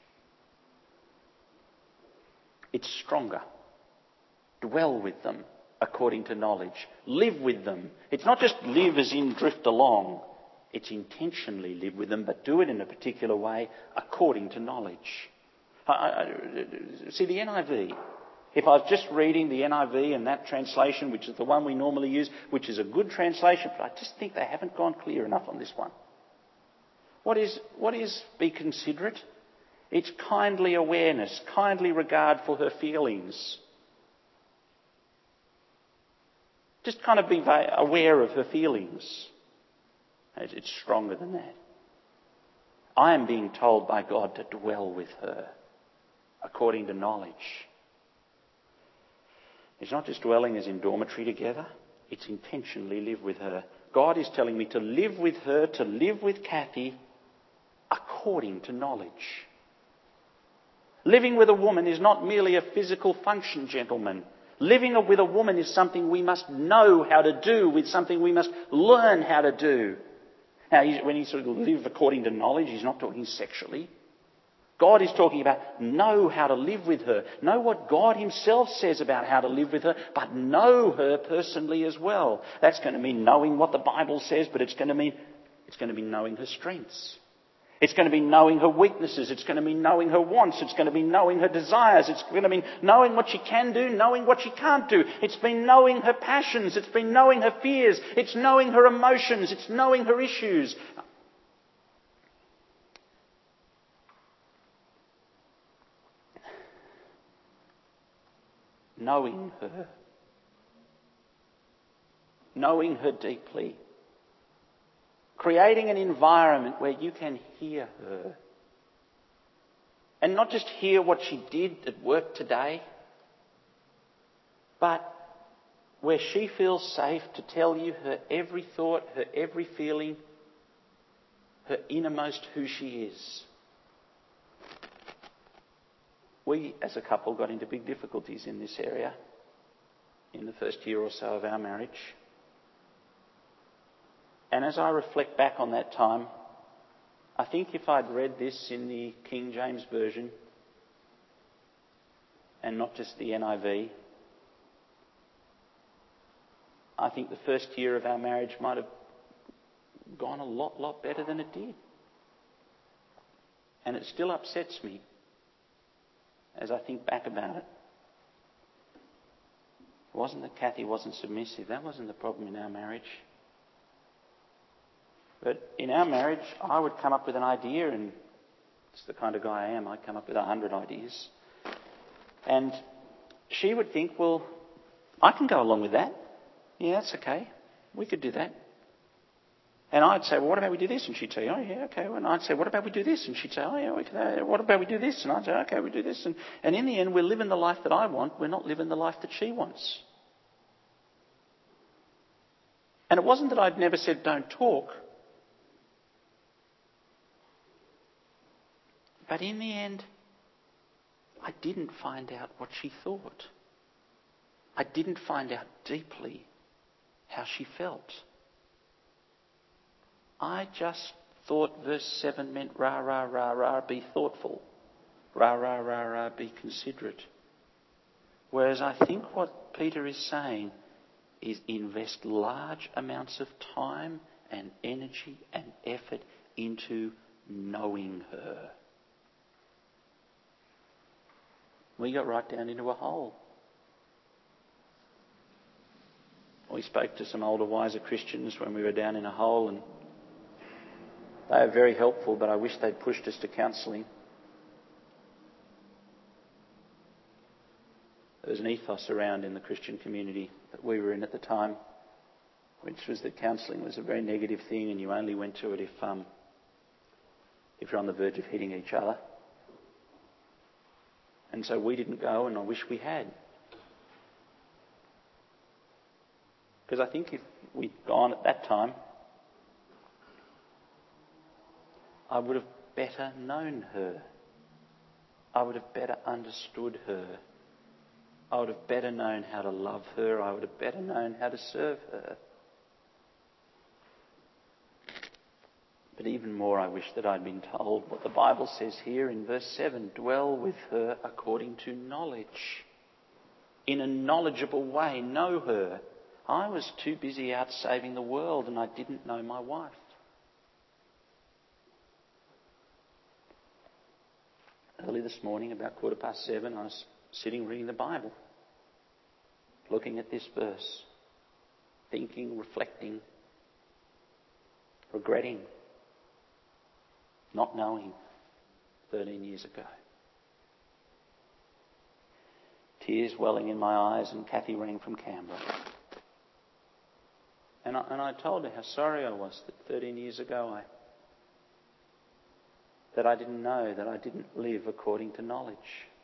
It's stronger. Dwell with them according to knowledge. Live with them. It's not just live as in drift along. It's intentionally live with them, but do it in a particular way according to knowledge. I, I, see, the N I V, if I was just reading the N I V and that translation, which is the one we normally use, which is a good translation, but I just think they haven't gone clear enough on this one. What is, what is be considerate? It's kindly awareness, kindly regard for her feelings. Just kind of be aware of her feelings. It's stronger than that. I am being told by God to dwell with her according to knowledge. It's not just dwelling as in dormitory together. It's intentionally live with her. God is telling me to live with her, to live with Kathy according to knowledge. Living with a woman is not merely a physical function, gentlemen. Living with a woman is something we must know how to do, it's something we must learn how to do. Now, when he sort of live according to knowledge, he's not talking sexually. God is talking about know how to live with her. Know what God himself says about how to live with her, but know her personally as well. That's going to mean knowing what the Bible says, but it's going to mean it's going to be knowing her strengths. It's going to be knowing her weaknesses. It's going to be knowing her wants. It's going to be knowing her desires. It's going to be knowing what she can do, knowing what she can't do. It's been knowing her passions. It's been knowing her fears. It's knowing her emotions. It's knowing her issues. Knowing her. Knowing her deeply. Creating an environment where you can hear her. And not just hear what she did at work today, but where she feels safe to tell you her every thought, her every feeling, her innermost who she is. We, as a couple, got into big difficulties in this area in the first year or so of our marriage. And as I reflect back on that time, I think if I'd read this in the King James Version and not just the N I V, I think the first year of our marriage might have gone a lot, lot better than it did. And it still upsets me as I think back about it. It wasn't that Kathy wasn't submissive. That wasn't the problem in our marriage. But in our marriage, I would come up with an idea, and it's the kind of guy I am. I'd come up with a hundred ideas. And she would think, well, I can go along with that. Yeah, that's okay. We could do that. And I'd say, well, what about we do this? And she'd say, oh, yeah, okay. And I'd say, what about we do this? And she'd say, oh, yeah, we can, uh, what about we do this? And I'd say, okay, we do this. And, and in the end, we're living the life that I want. We're not living the life that she wants. And it wasn't that I'd never said don't talk. But in the end, I didn't find out what she thought. I didn't find out deeply how she felt. I just thought verse seven meant rah, rah, rah, rah, be thoughtful. Rah, rah, rah, rah, be considerate. Whereas I think what Peter is saying is invest large amounts of time and energy and effort into knowing her. We got right down into a hole. We spoke to some older, wiser Christians when we were down in a hole, and they were very helpful, but I wish they'd pushed us to counselling. There was an ethos around in the Christian community that we were in at the time, which was that counselling was a very negative thing and you only went to it if um, if you're on the verge of hitting each other. And so we didn't go, and I wish we had. Because I think if we'd gone at that time, I would have better known her. I would have better understood her. I would have better known how to love her. I would have better known how to serve her. But even more, I wish that I'd been told what the Bible says here in verse seven. Dwell with her according to knowledge. In a knowledgeable way, know her. I was too busy out saving the world and I didn't know my wife. Early this morning, about quarter past seven, I was sitting reading the Bible, looking at this verse, thinking, reflecting, regretting, not knowing thirteen years ago. Tears welling in my eyes, and Kathy rang from Canberra. And I, and I told her how sorry I was that thirteen years ago I that I didn't know, that I didn't live according to knowledge.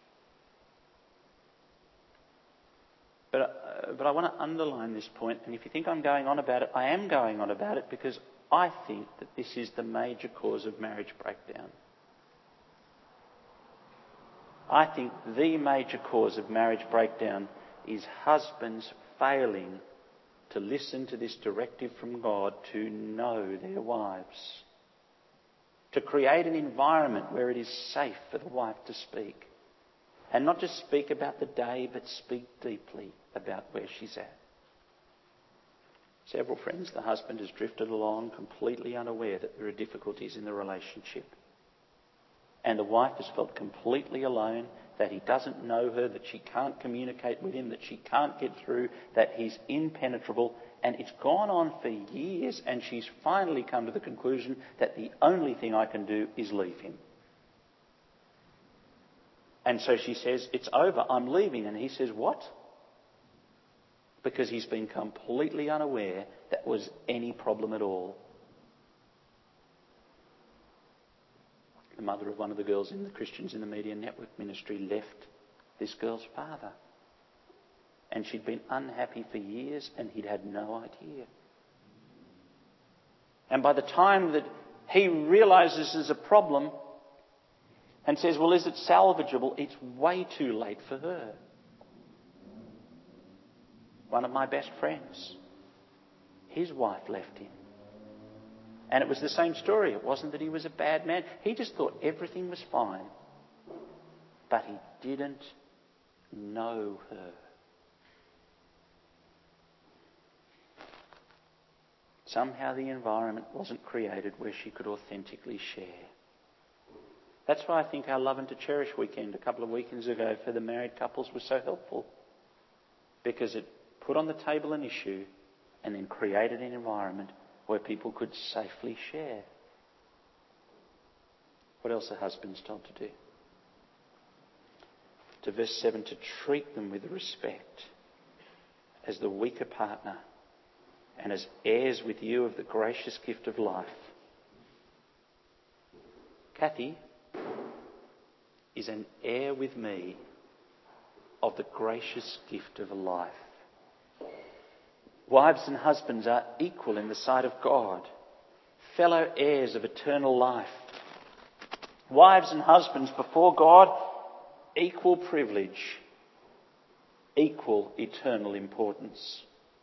But, uh, but I want to underline this point, and if you think I'm going on about it, I am going on about it because I think that this is the major cause of marriage breakdown. I think the major cause of marriage breakdown is husbands failing to listen to this directive from God to know their wives. To create an environment where it is safe for the wife to speak. And not just speak about the day, but speak deeply about where she's at. Several friends, the husband has drifted along completely unaware that there are difficulties in the relationship. And the wife has felt completely alone, that he doesn't know her, that she can't communicate with him, that she can't get through, that he's impenetrable. And it's gone on for years, and she's finally come to the conclusion that the only thing I can do is leave him. And so she says, it's over, I'm leaving. And he says, what? Because he's been completely unaware that was any problem at all. The mother of one of the girls in the Christians in the Media Network ministry left this girl's father. And she'd been unhappy for years and he'd had no idea. And by the time that he realises there's a problem and says, well, is it salvageable? It's way too late for her. One of my best friends, his wife left him. And it was the same story. It wasn't that he was a bad man. He just thought everything was fine. But he didn't know her. Somehow the environment wasn't created where she could authentically share. That's why I think our Love and to Cherish weekend a couple of weekends ago for the married couples was so helpful. Because it put on the table an issue and then created an environment where people could safely share. What else are husbands told to do? To verse seven, to treat them with respect as the weaker partner and as heirs with you of the gracious gift of life. Kathy is an heir with me of the gracious gift of life. Wives and husbands are equal in the sight of God, fellow heirs of eternal life. Wives and husbands before God, equal privilege, equal eternal importance.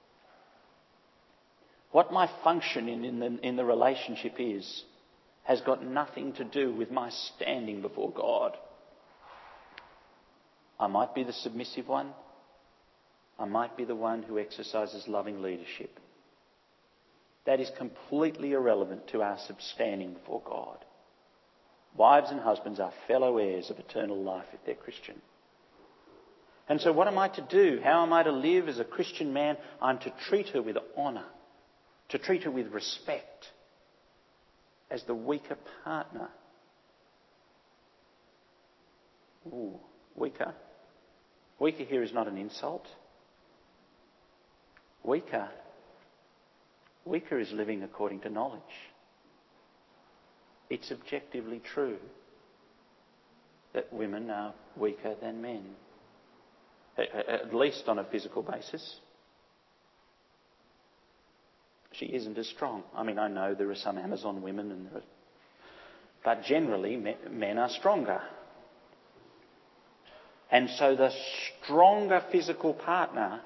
What my function in, in, the, in the relationship is has got nothing to do with my standing before God. I might be the submissive one. I might be the one who exercises loving leadership. That is completely irrelevant to our standing before God. Wives and husbands are fellow heirs of eternal life if they're Christian. And so what am I to do? How am I to live as a Christian man? I'm to treat her with honour, to treat her with respect as the weaker partner. Ooh, weaker. Weaker here is not an insult. Weaker. Weaker is living according to knowledge. It's objectively true that women are weaker than men, at least on a physical basis. She isn't as strong. I mean, I know there are some Amazon women, and there are, but generally men are stronger. And so the stronger physical partner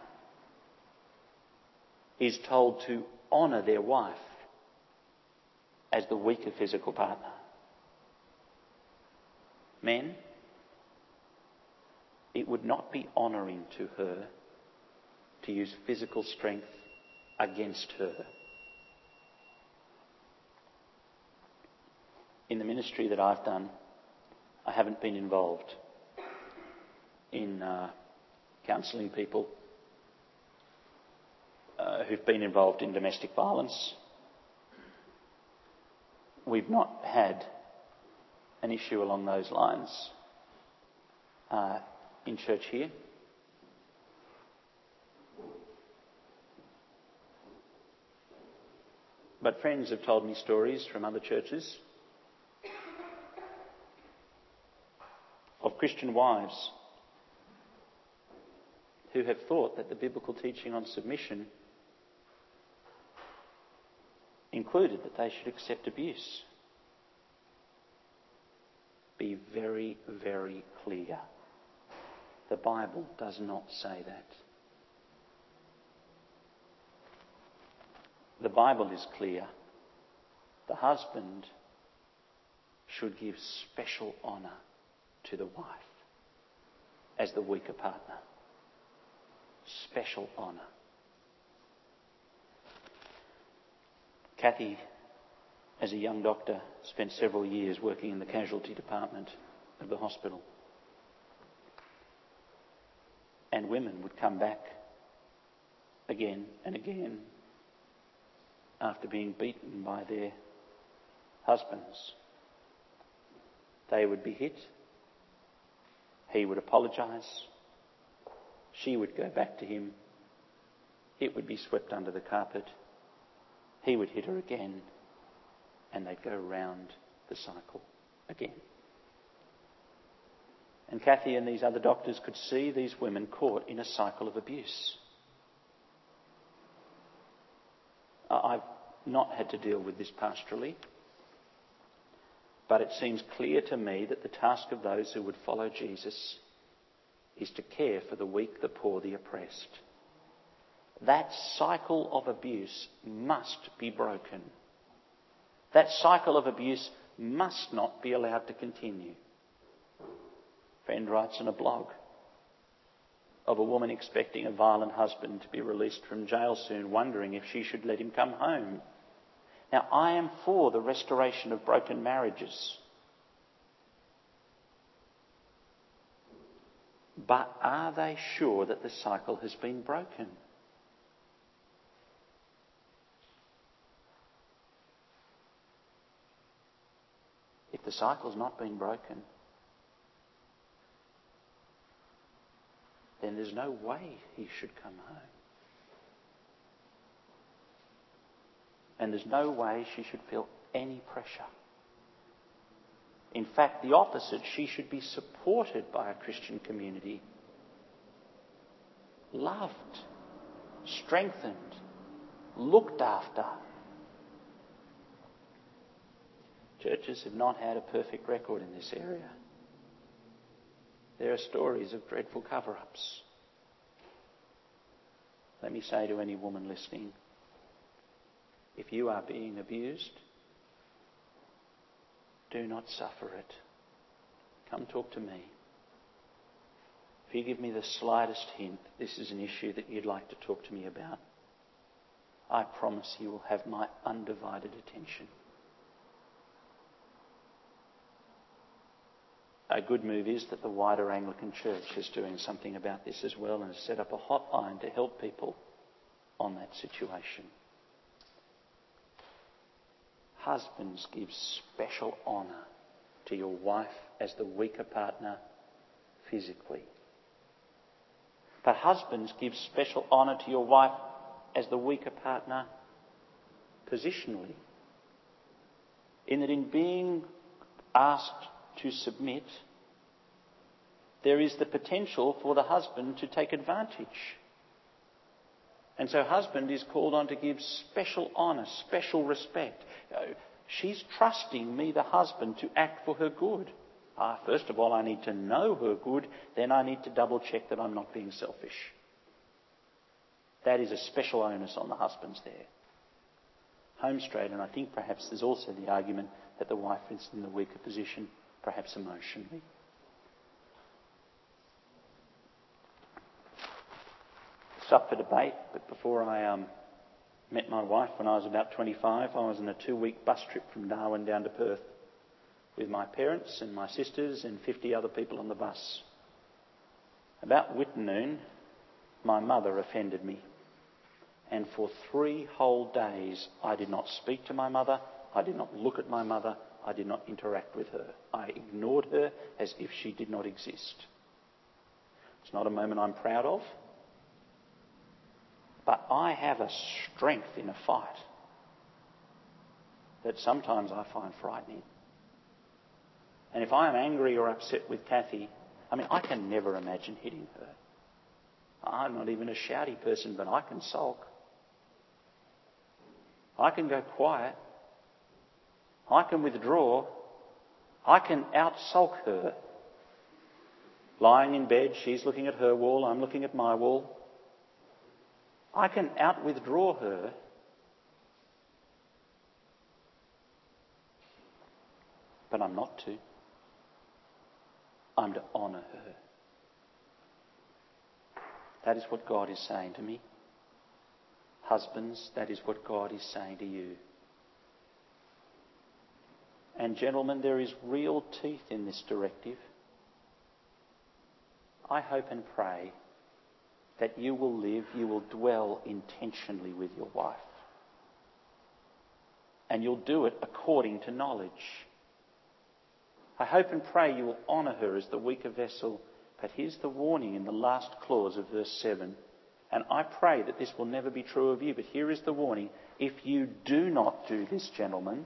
is told to honour their wife as the weaker physical partner. Men, it would not be honouring to her to use physical strength against her. In the ministry that I've done, I haven't been involved in uh, counselling people uh, who've been involved in domestic violence. We've not had an issue along those lines uh, in church here. But friends have told me stories from other churches of Christian wives who have thought that the biblical teaching on submission included that they should accept abuse. Be very, very clear. The Bible does not say that. The Bible is clear. The husband should give special honour to the wife as the weaker partner. Special honour. Kathy, as a young doctor, spent several years working in the casualty department of the hospital. And women would come back again and again after being beaten by their husbands. They would be hit. He would apologise. She would go back to him. It would be swept under the carpet. He would hit her again, and they'd go round the cycle again. And Kathy and these other doctors could see these women caught in a cycle of abuse. I've not had to deal with this pastorally, but it seems clear to me that the task of those who would follow Jesus is to care for the weak, the poor, the oppressed. That cycle of abuse must be broken. That cycle of abuse must not be allowed to continue. A friend writes in a blog of a woman expecting a violent husband to be released from jail soon, wondering if she should let him come home. Now, I am for the restoration of broken marriages. But are they sure that the cycle has been broken? If the cycle's not been broken, then there's no way he should come home. And there's no way she should feel any pressure. In fact, the opposite, she should be supported by a Christian community, loved, strengthened, looked after. Churches have not had a perfect record in this area. There are stories of dreadful cover-ups. Let me say to any woman listening, if you are being abused, do not suffer it. Come talk to me. if you give me the slightest hint this is an issue that you'd like to talk to me about, I promise you will have my undivided attention. A good move is that the wider Anglican Church is doing something about this as well and has set up a hotline to help people on that situation. Husbands, give special honour to your wife as the weaker partner physically. But husbands, give special honour to your wife as the weaker partner positionally. In that in being asked to submit, there is the potential for the husband to take advantage. And so husband is called on to give special honour, special respect. She's trusting me, the husband, to act for her good. Ah, first of all, I need to know her good. Then I need to double check that I'm not being selfish. That is a special onus on the husbands there. Home straight, and I think perhaps there's also the argument that the wife is in the weaker position, perhaps emotionally. It's up for debate, but before I um, met my wife when I was about twenty-five, I was on a two-week bus trip from Darwin down to Perth with my parents and my sisters and fifty other people on the bus. About Whitnoon, my mother offended me. And for three whole days, I did not speak to my mother, I did not look at my mother, I did not interact with her. I ignored her as if she did not exist. It's not a moment I'm proud of, but I have a strength in a fight that sometimes I find frightening. And if I am angry or upset with Kathy, I mean, I can never imagine hitting her. I'm not even a shouty person, but I can sulk. I can go quiet. I can withdraw. I can out-sulk her. Lying in bed, she's looking at her wall, I'm looking at my wall. I can out-withdraw her. But I'm not to. I'm to honour her. That is what God is saying to me. Husbands, that is what God is saying to you. And gentlemen, there is real teeth in this directive. I hope and pray that you will live, you will dwell intentionally with your wife. And you'll do it according to knowledge. I hope and pray you will honour her as the weaker vessel. But here's the warning in the last clause of verse seven. And I pray that this will never be true of you. But here is the warning. If you do not do this, gentlemen,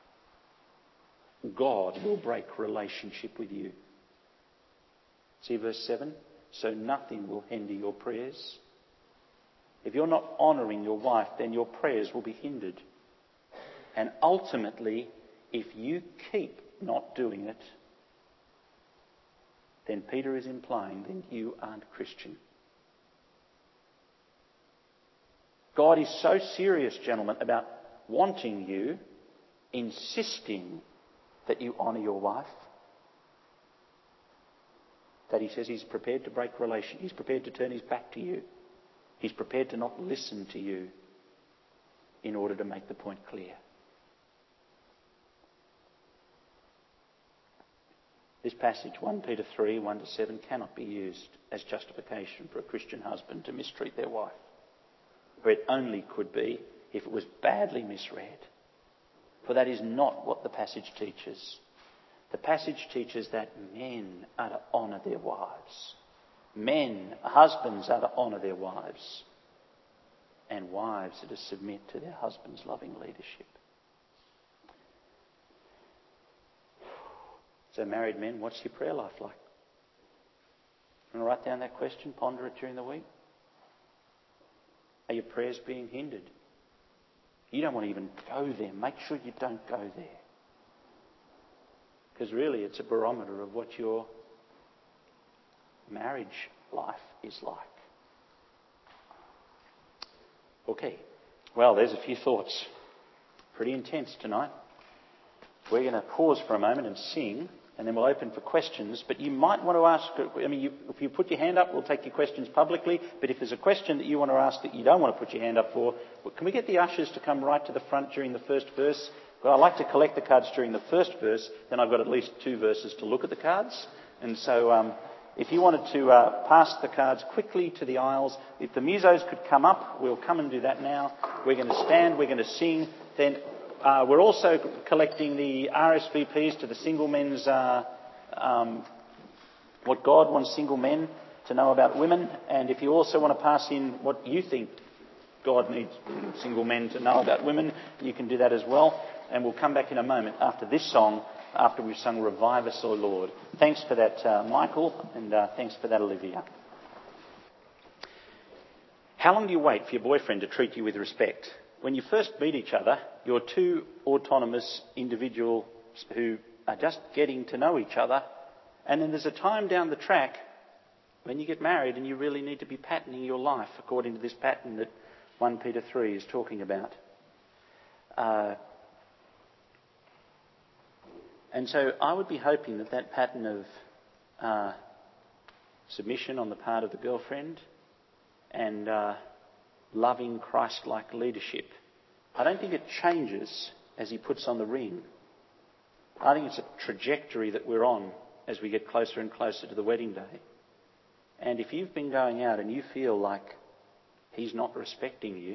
God will break relationship with you. See verse seven? So nothing will hinder your prayers. If you're not honouring your wife, then your prayers will be hindered. And ultimately, if you keep not doing it, then Peter is implying then you aren't Christian. God is so serious, gentlemen, about wanting you, insisting that you honour your wife, that he says he's prepared to break relation. He's prepared to turn his back to you. He's prepared to not listen to you in order to make the point clear. This passage, First Peter three, one to seven, cannot be used as justification for a Christian husband to mistreat their wife. Or it only could be if it was badly misread. For that is not what the passage teaches. The passage teaches that men are to honour their wives. Men, husbands are to honour their wives. And wives are to submit to their husbands' loving leadership. So married men, what's your prayer life like? You want to write down that question, ponder it during the week? Are your prayers being hindered? You don't want to even go there. Make sure you don't go there. Because really it's a barometer of what your marriage life is like. Okay, well, there's a few thoughts. Pretty intense tonight. We're going to pause for a moment and sing. and then we'll open for questions. But you might want to ask, I mean, you, if you put your hand up, we'll take your questions publicly. But if there's a question that you want to ask that you don't want to put your hand up for, can we get the ushers to come right to the front during the first verse? Well, I like to collect the cards during the first verse, then I've got at least two verses to look at the cards. And so um, if you wanted to uh, pass the cards quickly to the aisles, if the musos could come up, we'll come and do that now. We're going to stand, we're going to sing. Then uh, we're also collecting the R S V Ps to the single men's, uh, um, what God wants single men to know about women. And if you also want to pass in what you think God needs single men to know about women, you can do that as well. And we'll come back in a moment after this song, after we've sung Revive Us, O Lord. Thanks for that, uh, Michael, and uh, thanks for that, Olivia. How long do you wait for your boyfriend to treat you with respect? When you first meet each other, you're two autonomous individuals who are just getting to know each other. And then there's a time down the track when you get married and you really need to be patterning your life according to this pattern that First Peter three is talking about. Uh, And so I would be hoping that that pattern of uh, submission on the part of the girlfriend and uh, loving Christ-like leadership, I don't think it changes as he puts on the ring. I think it's a trajectory that we're on as we get closer and closer to the wedding day. And if you've been going out and you feel like he's not respecting you,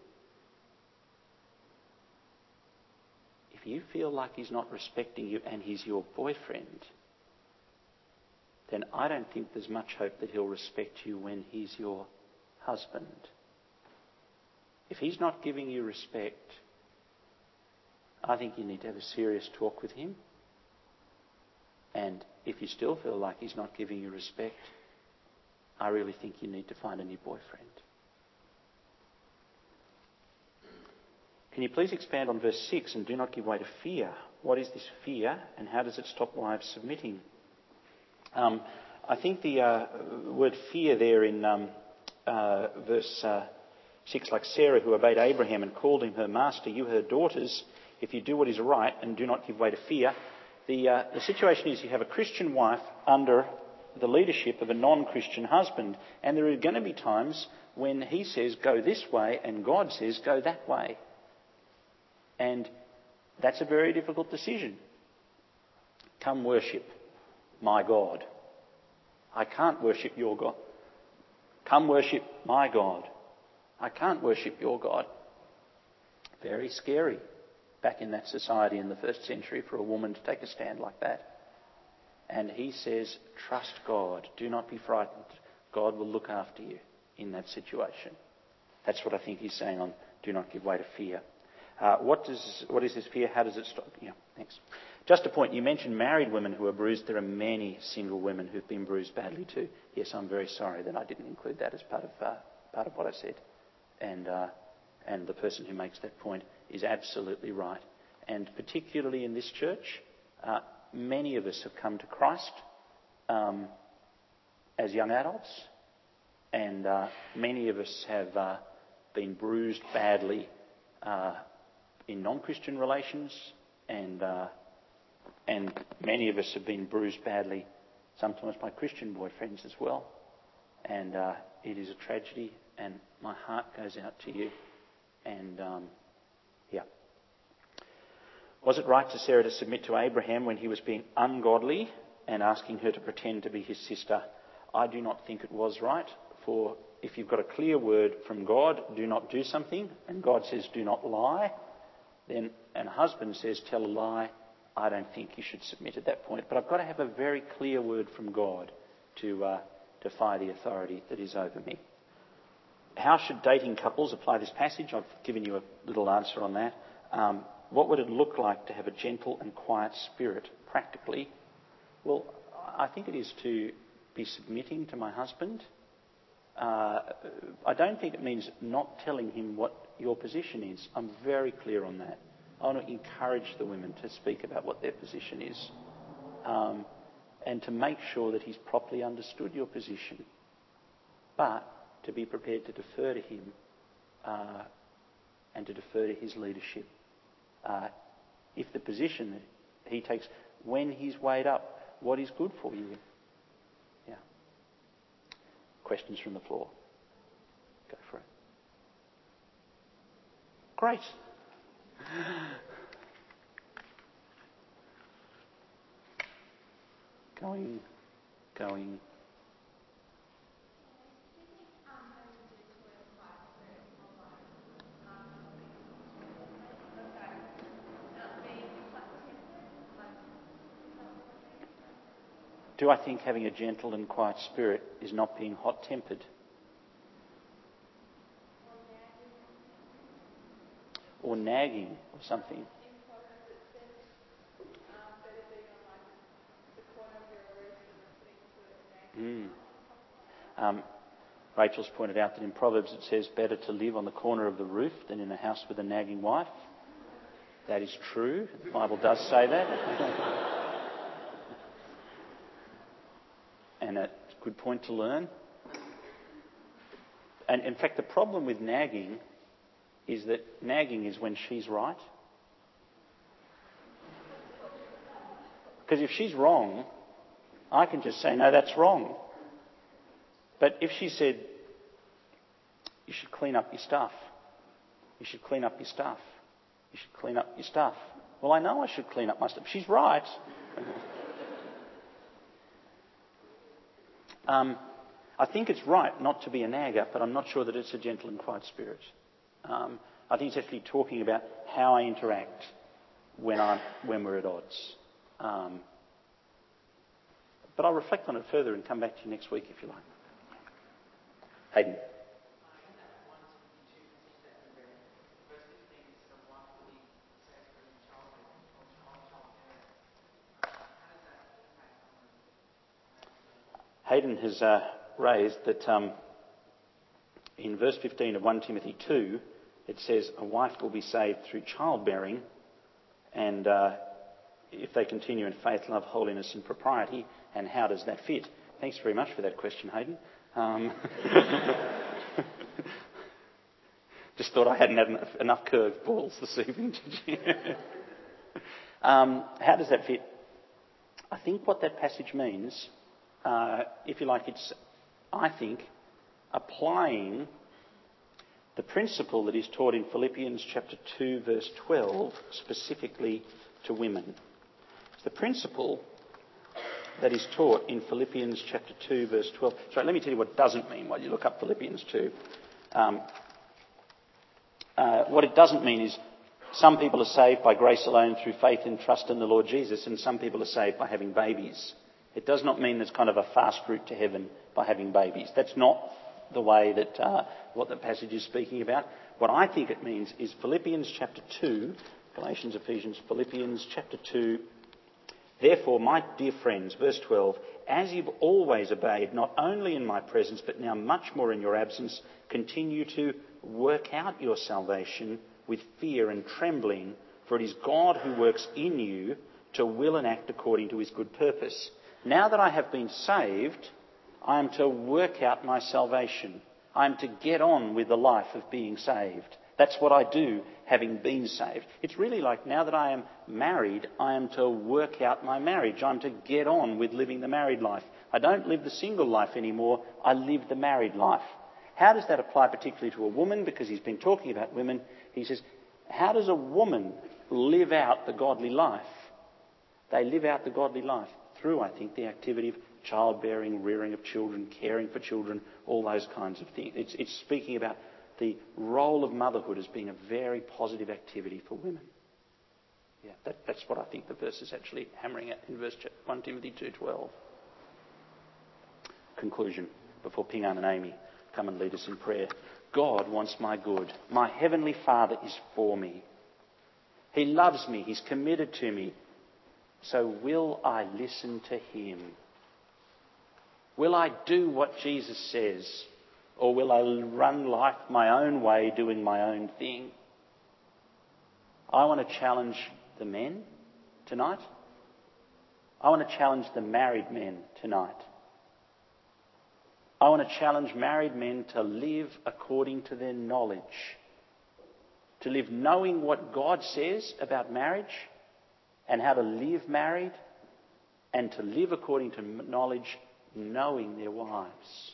if you feel like he's not respecting you and he's your boyfriend, then I don't think there's much hope that he'll respect you when he's your husband. If he's not giving you respect, I think you need to have a serious talk with him. And if you still feel like he's not giving you respect, I really think you need to find a new boyfriend. Can you please expand on verse six and do not give way to fear? What is this fear and how does it stop wives submitting? Um, I think the uh, word fear there in um, uh, verse uh, six, like Sarah who obeyed Abraham and called him her master, you her daughters, if you do what is right and do not give way to fear. The, uh, the situation is you have a Christian wife under the leadership of a non-Christian husband, and there are going to be times when he says go this way and God says go that way. And that's a very difficult decision. Come worship my God. I can't worship your God. Come worship my God. I can't worship your God. Very scary back in that society in the first century for a woman to take a stand like that. And he says, trust God. Do not be frightened. God will look after you in that situation. That's what I think he's saying on do not give way to fear. Uh, what does what is this fear? How does it stop? Yeah, thanks. Just a point. You mentioned married women who are bruised. There are many single women who've been bruised badly too. Yes, I'm very sorry that I didn't include that as part of uh, part of what I said. And uh, and the person who makes that point is absolutely right. And particularly in this church, uh, many of us have come to Christ um, as young adults, and uh, many of us have uh, been bruised badly uh, in non-Christian relations, and uh, and many of us have been bruised badly, sometimes by Christian boyfriends as well. And uh, it is a tragedy, and my heart goes out to you. And um, yeah. Was it right to Sarah to submit to Abraham when he was being ungodly and asking her to pretend to be his sister? I do not think it was right. For if you've got a clear word from God, do not do something, and God says do not lie, then and a husband says tell a lie, I don't think you should submit at that point. But I've got to have a very clear word from God to uh, defy the authority that is over me. How should dating couples apply this passage? I've given you a little answer on that. Um, what would it look like to have a gentle and quiet spirit practically? Well, I think it is to be submitting to my husband. Uh, I don't think it means not telling him what your position is. I'm very clear on that. I want to encourage the women to speak about what their position is, um, and to make sure that he's properly understood your position, but to be prepared to defer to him uh, and to defer to his leadership. Uh, if the position that he takes, when he's weighed up what is good for you. Yeah. Questions from the floor? Go for it. Great. Going, going. Do I think having a gentle and quiet spirit is not being hot-tempered? Or nagging or something? Mm. Um, Rachel's pointed out that in Proverbs it says better to live on the corner of the roof than in a house with a nagging wife. That is true. The Bible does say that. And it's a good point to learn. And in fact, the problem with nagging is that nagging is when she's right. Because if she's wrong, I can just say, no, that's wrong. But if she said, you should clean up your stuff, you should clean up your stuff, you should clean up your stuff. Well, I know I should clean up my stuff. She's right. um, I think it's right not to be a nagger, but I'm not sure that it's a gentle and quiet spirit. Um, I think it's actually talking about how I interact when I'm when we're at odds. Um, but I'll reflect on it further and come back to you next week if you like. Hayden. Hayden has uh, raised that um, in verse fifteen of First Timothy two, it says a wife will be saved through childbearing, and uh, if they continue in faith, love, holiness and propriety. And how does that fit? Thanks very much for that question, Hayden. Um, just thought I hadn't had enough, enough curved balls this evening, did you? um, how does that fit? I think what that passage means, uh, if you like, it's, I think, applying the principle that is taught in Philippians chapter two, verse twelve, specifically to women. It's the principle that is taught in Philippians chapter two, verse twelve. Sorry, let me tell you what it doesn't mean while you look up Philippians two. Um, uh, what it doesn't mean is some people are saved by grace alone through faith and trust in the Lord Jesus, and some people are saved by having babies. It does not mean there's kind of a fast route to heaven by having babies. That's not the way that uh, what the passage is speaking about. What I think it means is Philippians chapter two, Galatians, Ephesians, Philippians chapter two. Therefore, my dear friends, verse twelve, as you've always obeyed, not only in my presence, but now much more in your absence, continue to work out your salvation with fear and trembling, for it is God who works in you to will and act according to his good purpose. Now that I have been saved, I am to work out my salvation. I am to get on with the life of being saved. That's what I do, having been saved. It's really like now that I am married, I am to work out my marriage. I'm to get on with living the married life. I don't live the single life anymore. I live the married life. How does that apply particularly to a woman? Because he's been talking about women. He says, how does a woman live out the godly life? They live out the godly life through, I think, the activity of childbearing, rearing of children, caring for children, all those kinds of things. It's, it's speaking about the role of motherhood as being a very positive activity for women. Yeah, that, that's what I think the verse is actually hammering at in verse First Timothy two twelve. Conclusion, before Pingan and Amy come and lead us in prayer. God wants my good. My Heavenly Father is for me. He loves me. He's committed to me. So will I listen to him? Will I do what Jesus says? Or will I run life my own way, doing my own thing? I want to challenge the men tonight. I want to challenge the married men tonight. I want to challenge married men to live according to their knowledge. To live knowing what God says about marriage and how to live married and to live according to knowledge, knowing their wives.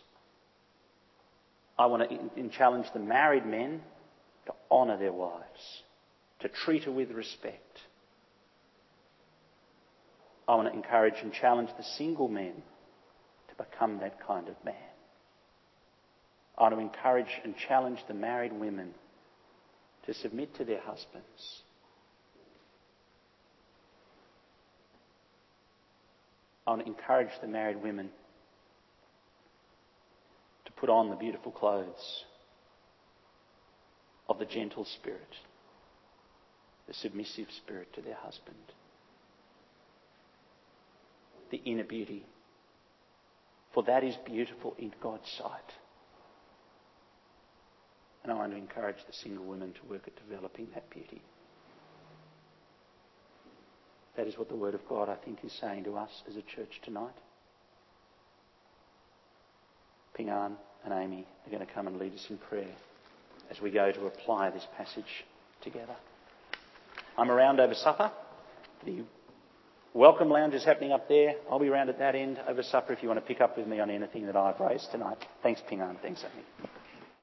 I want to challenge the married men to honour their wives, to treat her with respect. I want to encourage and challenge the single men to become that kind of man. I want to encourage and challenge the married women to submit to their husbands. I want to encourage the married women to put on the beautiful clothes of the gentle spirit, the submissive spirit to their husband, the inner beauty, for that is beautiful in God's sight. And I want to encourage the single women to work at developing that beauty. That is what the Word of God, I think, is saying to us as a church tonight. Ping An and Amy are going to come and lead us in prayer as we go to apply this passage together. I'm around over supper. The welcome lounge is happening up there. I'll be around at that end over supper if you want to pick up with me on anything that I've raised tonight. Thanks, Ping An. Thanks, Amy.